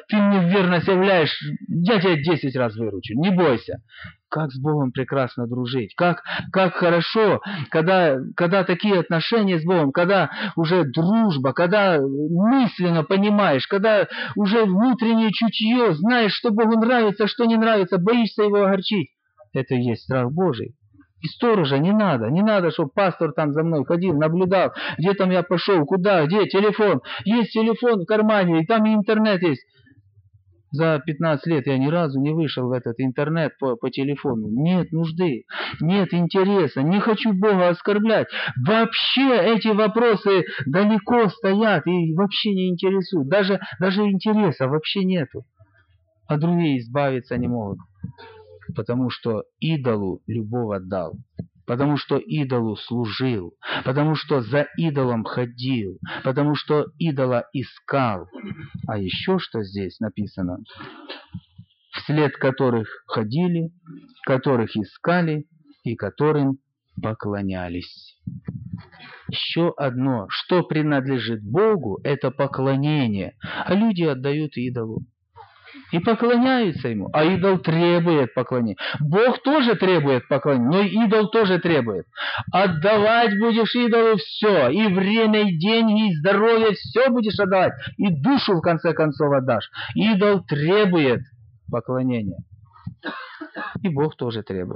ты мне в верность являешь, я тебя десять раз выручу, не бойся. Как с Богом прекрасно дружить, как, как хорошо, когда, когда такие отношения с Богом, когда уже дружба, когда мысленно понимаешь, когда уже внутреннее чутье, знаешь, что Богу нравится, что не нравится, боишься его огорчить. Это и есть страх Божий. И сторожа не надо, не надо, чтобы пастор там за мной ходил, наблюдал, где там я пошел, куда, где телефон. Есть телефон в кармане, и там и интернет есть. За пятнадцать лет я ни разу не вышел в этот интернет по, по телефону. Нет нужды, нет интереса, не хочу Бога оскорблять. Вообще эти вопросы далеко стоят и вообще не интересуют. Даже, даже интереса вообще нету. А другие избавиться не могут. Потому что идолу любовь отдал. Потому что идолу служил, потому что за идолом ходил, потому что идола искал. А еще что здесь написано? Вслед которых ходили, которых искали и которым поклонялись. Еще одно, что принадлежит Богу, это поклонение, а люди отдают идолу. И поклоняются ему, а идол требует поклонения. Бог тоже требует поклонения, но и идол тоже требует. Отдавать будешь идолу все, и время, и деньги, и здоровье, все будешь отдавать, и душу в конце концов отдашь. Идол требует поклонения, и Бог тоже требует.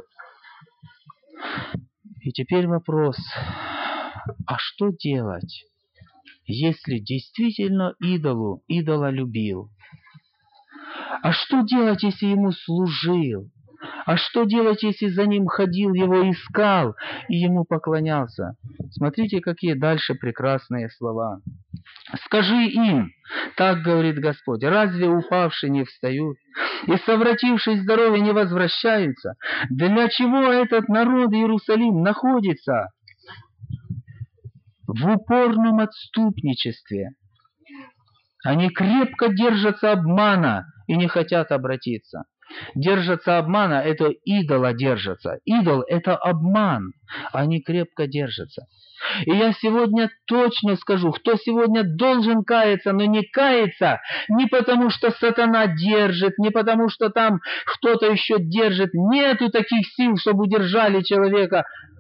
И теперь вопрос, а что делать, если действительно идолу, идола любил? А что делать, если ему служил? А что делать, если за ним ходил, его искал и ему поклонялся? Смотрите, какие дальше прекрасные слова. «Скажи им, так говорит Господь, разве упавшие не встают, и совратившись здоровье не возвращаются? Для чего этот народ Иерусалим находится в упорном отступничестве? Они крепко держатся обмана и не хотят обратиться». Держатся обмана, это идола держатся. Идол – это обман. Они крепко держатся. И я сегодня точно скажу, кто сегодня должен каяться, но не кается, не потому что сатана держит, не потому что там кто-то еще держит. Нету таких сил, чтобы удержали человека.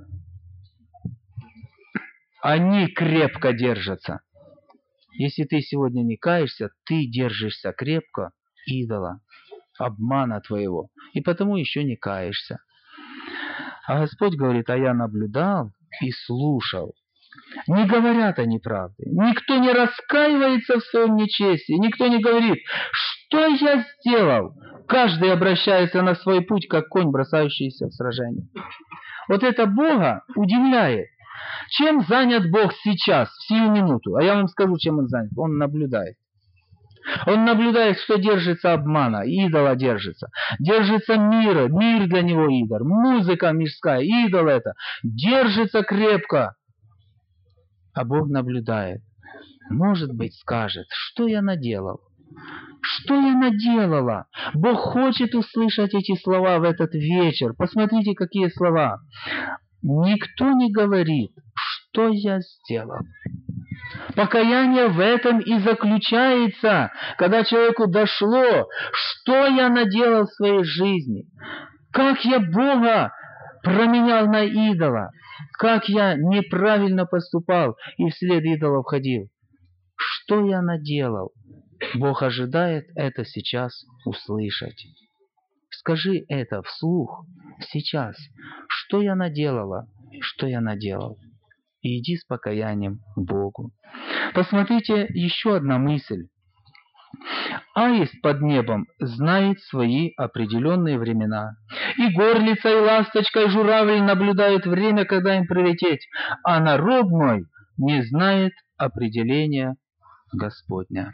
Они крепко держатся. Если ты сегодня не каешься, ты держишься крепко идола, обмана твоего, и потому еще не каешься. А Господь говорит, а я наблюдал и слушал. Не говорят они правды. Никто не раскаивается в своем нечестии, никто не говорит, что я сделал. Каждый обращается на свой путь, как конь, бросающийся в сражение. Вот это Бога удивляет. Чем занят Бог сейчас, в сию минуту? А я вам скажу, чем он занят. Он наблюдает. Он наблюдает, что держится обмана, идола держится. Держится мира, мир для него идол, музыка мирская, идол это. Держится крепко. А Бог наблюдает. Может быть, скажет, что я наделал? Что я наделала? Бог хочет услышать эти слова в этот вечер. Посмотрите, какие слова. Никто не говорит, что я сделал. Покаяние в этом и заключается, когда человеку дошло, что я наделал в своей жизни, как я Бога променял на идола, как я неправильно поступал и вслед идолов ходил. Что я наделал? Бог ожидает это сейчас услышать. Скажи это вслух сейчас. Что я наделала? Что я наделал? И иди с покаянием к Богу. Посмотрите, еще одна мысль. Аист под небом знает свои определенные времена. И горлица, и ласточка, и журавль наблюдают время, когда им прилететь. А народ мой не знает определения Господня.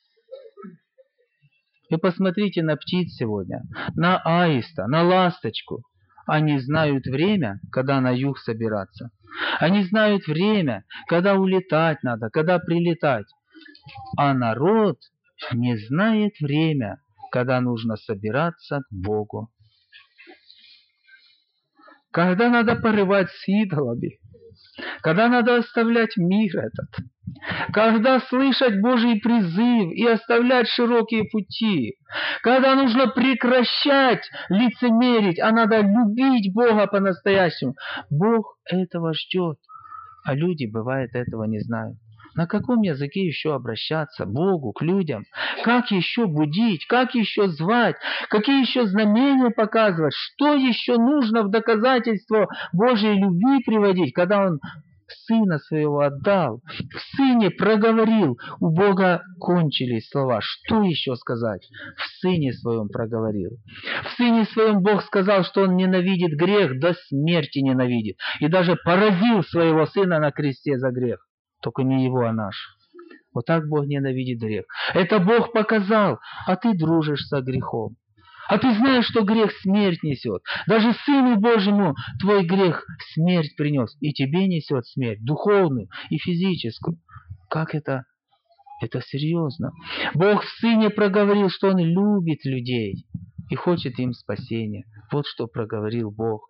Вы посмотрите на птиц сегодня, на аиста, на ласточку. Они знают время, когда на юг собираться. Они знают время, когда улетать надо, когда прилетать. А народ не знает время, когда нужно собираться к Богу. Когда надо порывать с идолами. когда надо оставлять мир этот, когда слышать Божий призыв и оставлять широкие пути, когда нужно прекращать лицемерить, а надо любить Бога по-настоящему. Бог этого ждет, а люди, бывает, этого не знают. На каком языке еще обращаться к Богу, к людям? Как еще будить? Как еще звать? Какие еще знамения показывать? Что еще нужно в доказательство Божьей любви приводить, когда Он Сына Своего отдал, в Сыне проговорил, у Бога кончились слова. Что еще сказать? В Сыне Своем проговорил. В Сыне Своем Бог сказал, что Он ненавидит грех, до смерти ненавидит. И даже поразил Своего Сына на кресте за грех. Только не его, а наш. Вот так Бог ненавидит грех. Это Бог показал, а ты дружишь со грехом. А ты знаешь, что грех смерть несет. Даже Сыну Божьему твой грех смерть принес. И тебе несет смерть, духовную и физическую. Как это? Это серьезно. Бог в Сыне проговорил, что Он любит людей и хочет им спасения. Вот что проговорил Бог.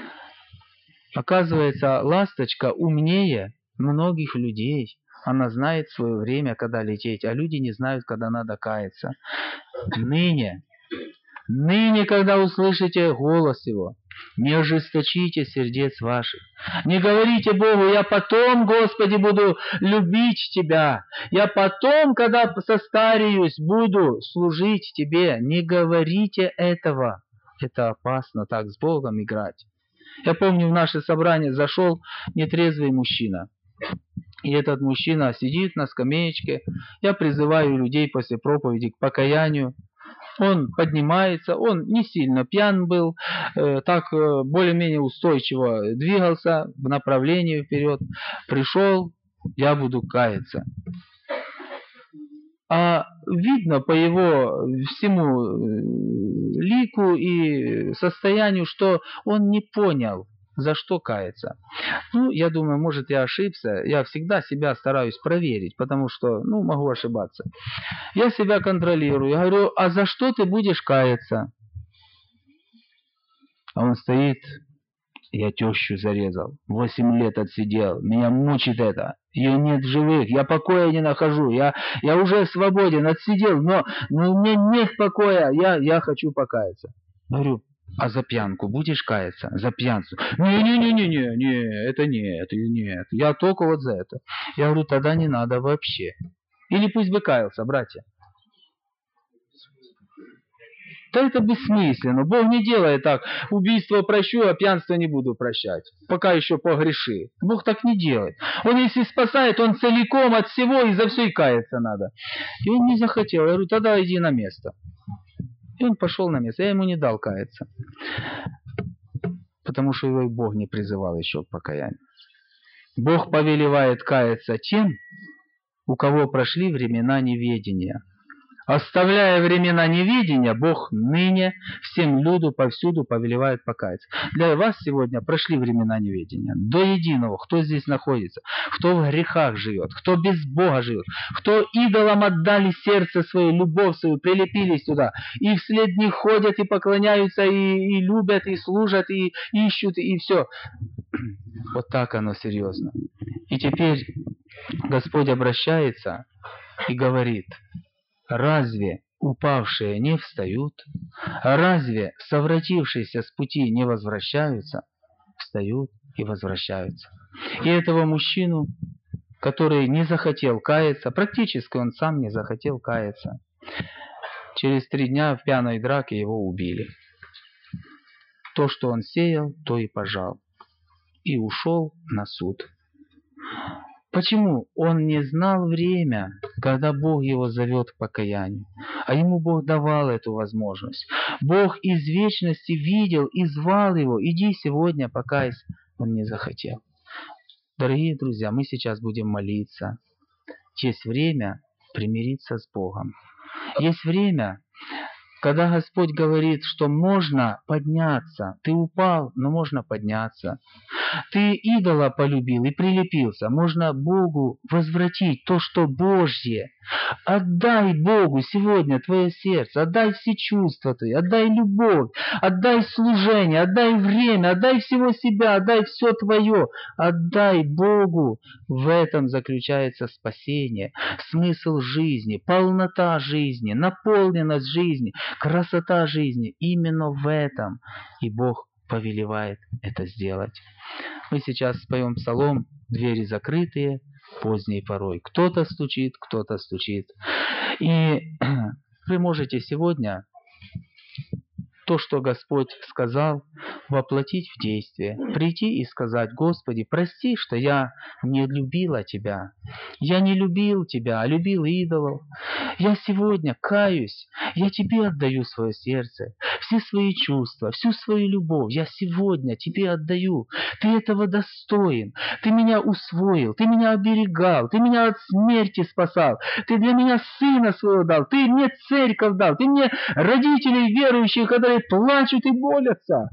Оказывается, ласточка умнее многих людей. Она знает свое время, когда лететь, а люди не знают, когда надо каяться. Ныне, ныне, когда услышите голос Его, не ожесточите сердец ваших. Не говорите Богу: я потом, Господи, буду любить Тебя. Я потом, когда состареюсь, буду служить Тебе. Не говорите этого. Это опасно так с Богом играть. Я помню, в наше собрание зашел нетрезвый мужчина. И этот мужчина сидит на скамеечке. Я призываю людей после проповеди к покаянию. Он поднимается, он не сильно пьян был, э, так э, более-менее устойчиво двигался в направлении вперед. Пришел: я буду каяться. А видно по его всему лику и состоянию, что он не понял, за что каяться. Ну, я думаю, может, я ошибся. Я всегда себя стараюсь проверить, потому что, ну, могу ошибаться. Я себя контролирую. Я говорю: а за что ты будешь каяться? А он стоит: я тещу зарезал, восемь лет отсидел, меня мучит это, ее нет в живых, я покоя не нахожу, я, я уже свободен, отсидел, но, но у меня нет покоя, я, я хочу покаяться. Говорю: а за пьянку будешь каяться? За пьянство? Не-не-не-не-не, не, это нет, нет, я только вот за это. Я говорю: тогда не надо вообще. Или пусть бы каялся, братья. Да это бессмысленно. Бог не делает так: убийство прощу, а пьянство не буду прощать, пока еще погреши. Бог так не делает. Он если спасает, Он целиком от всего, и за все и каяться надо. И он не захотел. Я говорю: тогда иди на место. И он пошел на место. Я ему не дал каяться, потому что его и Бог не призывал еще к покаянию. Бог повелевает каяться тем, у кого прошли времена неведения. Оставляя времена неведения, Бог ныне всем люду повсюду повелевает покаяться. Для вас сегодня прошли времена неведения. До единого, кто здесь находится, кто в грехах живет, кто без Бога живет, кто идолам отдали сердце свое, любовь свою, прилепились туда, и вслед них ходят, и поклоняются, и, и любят, и служат, и ищут, и все. Вот так оно серьезно. И теперь Господь обращается и говорит: разве упавшие не встают? Разве совратившиеся с пути не возвращаются? Встают и возвращаются. И этого мужчину, который не захотел каяться, практически он сам не захотел каяться, через три дня в пьяной драке его убили. То, что он сеял, то и пожал. И ушел на суд. Почему? Он не знал время, когда Бог его зовет к покаянию. А ему Бог давал эту возможность. Бог из вечности видел и звал его: иди сегодня покайся. Он не захотел. Дорогие друзья, мы сейчас будем молиться. Есть время примириться с Богом. Есть время, когда Господь говорит, что можно подняться. Ты упал, но можно подняться. Ты идола полюбил и прилепился. Можно Богу возвратить то, что Божье. Отдай Богу сегодня твое сердце, отдай все чувства твои, отдай любовь, отдай служение, отдай время, отдай всего себя, отдай все твое, отдай Богу. В этом заключается спасение, смысл жизни, полнота жизни, наполненность жизни, красота жизни. Именно в этом и Бог повелевает это сделать. Мы сейчас споем псалом «Двери закрытые, поздней порой». Кто-то стучит, кто-то стучит. И вы можете сегодня то, что Господь сказал, воплотить в действие. Прийти и сказать: Господи, прости, что я не любила Тебя. Я не любил Тебя, а любил идолов. Я сегодня каюсь, я Тебе отдаю свое сердце, все свои чувства, всю свою любовь. Я сегодня Тебе отдаю. Ты этого достоин. Ты меня усвоил, Ты меня оберегал, Ты меня от смерти спасал. Ты для меня Сына Своего дал, Ты мне церковь дал, Ты мне родителей верующих, которые плачут и молятся.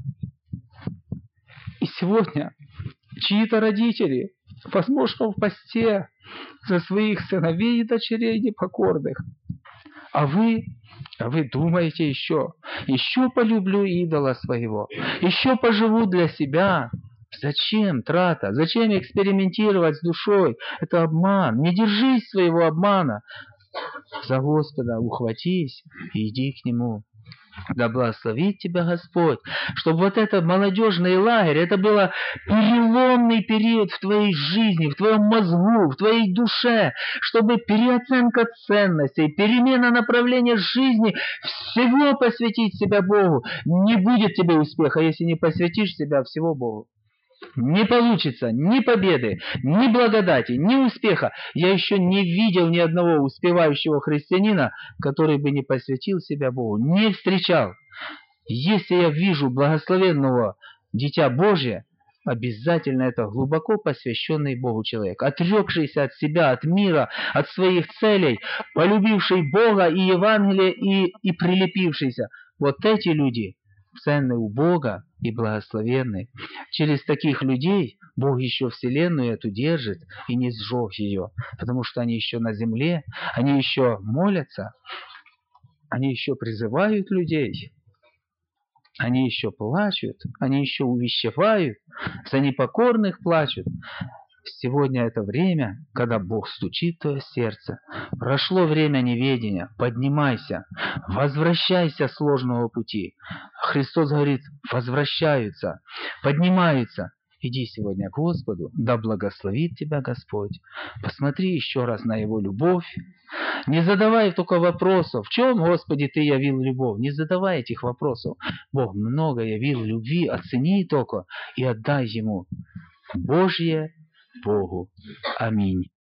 И сегодня чьи-то родители, возможно, в посте за своих сыновей и дочерей непокорных. А вы, а вы думаете еще, еще полюблю идола своего, еще поживу для себя. Зачем трата? Зачем экспериментировать с душой? Это обман. Не держись своего обмана. За Господа ухватись и иди к Нему. Да благословит тебя Господь, чтобы вот этот молодежный лагерь, это был переломный период в твоей жизни, в твоем мозгу, в твоей душе, чтобы переоценка ценностей, перемена направления жизни, всего посвятить себя Богу. Не будет тебе успеха, если не посвятишь себя всего Богу. Не получится ни победы, ни благодати, ни успеха. Я еще не видел ни одного успевающего христианина, который бы не посвятил себя Богу. Не встречал. Если я вижу благословенного Дитя Божие, обязательно это глубоко посвященный Богу человек, отрекшийся от себя, от мира, от своих целей, полюбивший Бога и Евангелие и, и прилепившийся. Вот эти люди ценны у Бога и благословенны. Через таких людей Бог еще вселенную эту держит и не сжег ее, потому что они еще на земле, они еще молятся, они еще призывают людей, они еще плачут, они еще увещевают, за непокорных плачут. Сегодня это время, когда Бог стучит в твое сердце. Прошло время неведения. Поднимайся. Возвращайся с сложного пути. Христос говорит, возвращаются, поднимаются. Иди сегодня к Господу, да благословит тебя Господь. Посмотри еще раз на Его любовь. Не задавай только вопросов. В чем, Господи, Ты явил любовь? Не задавай этих вопросов. Бог много явил любви. Оцени только и отдай Ему. Божье Богу. Аминь.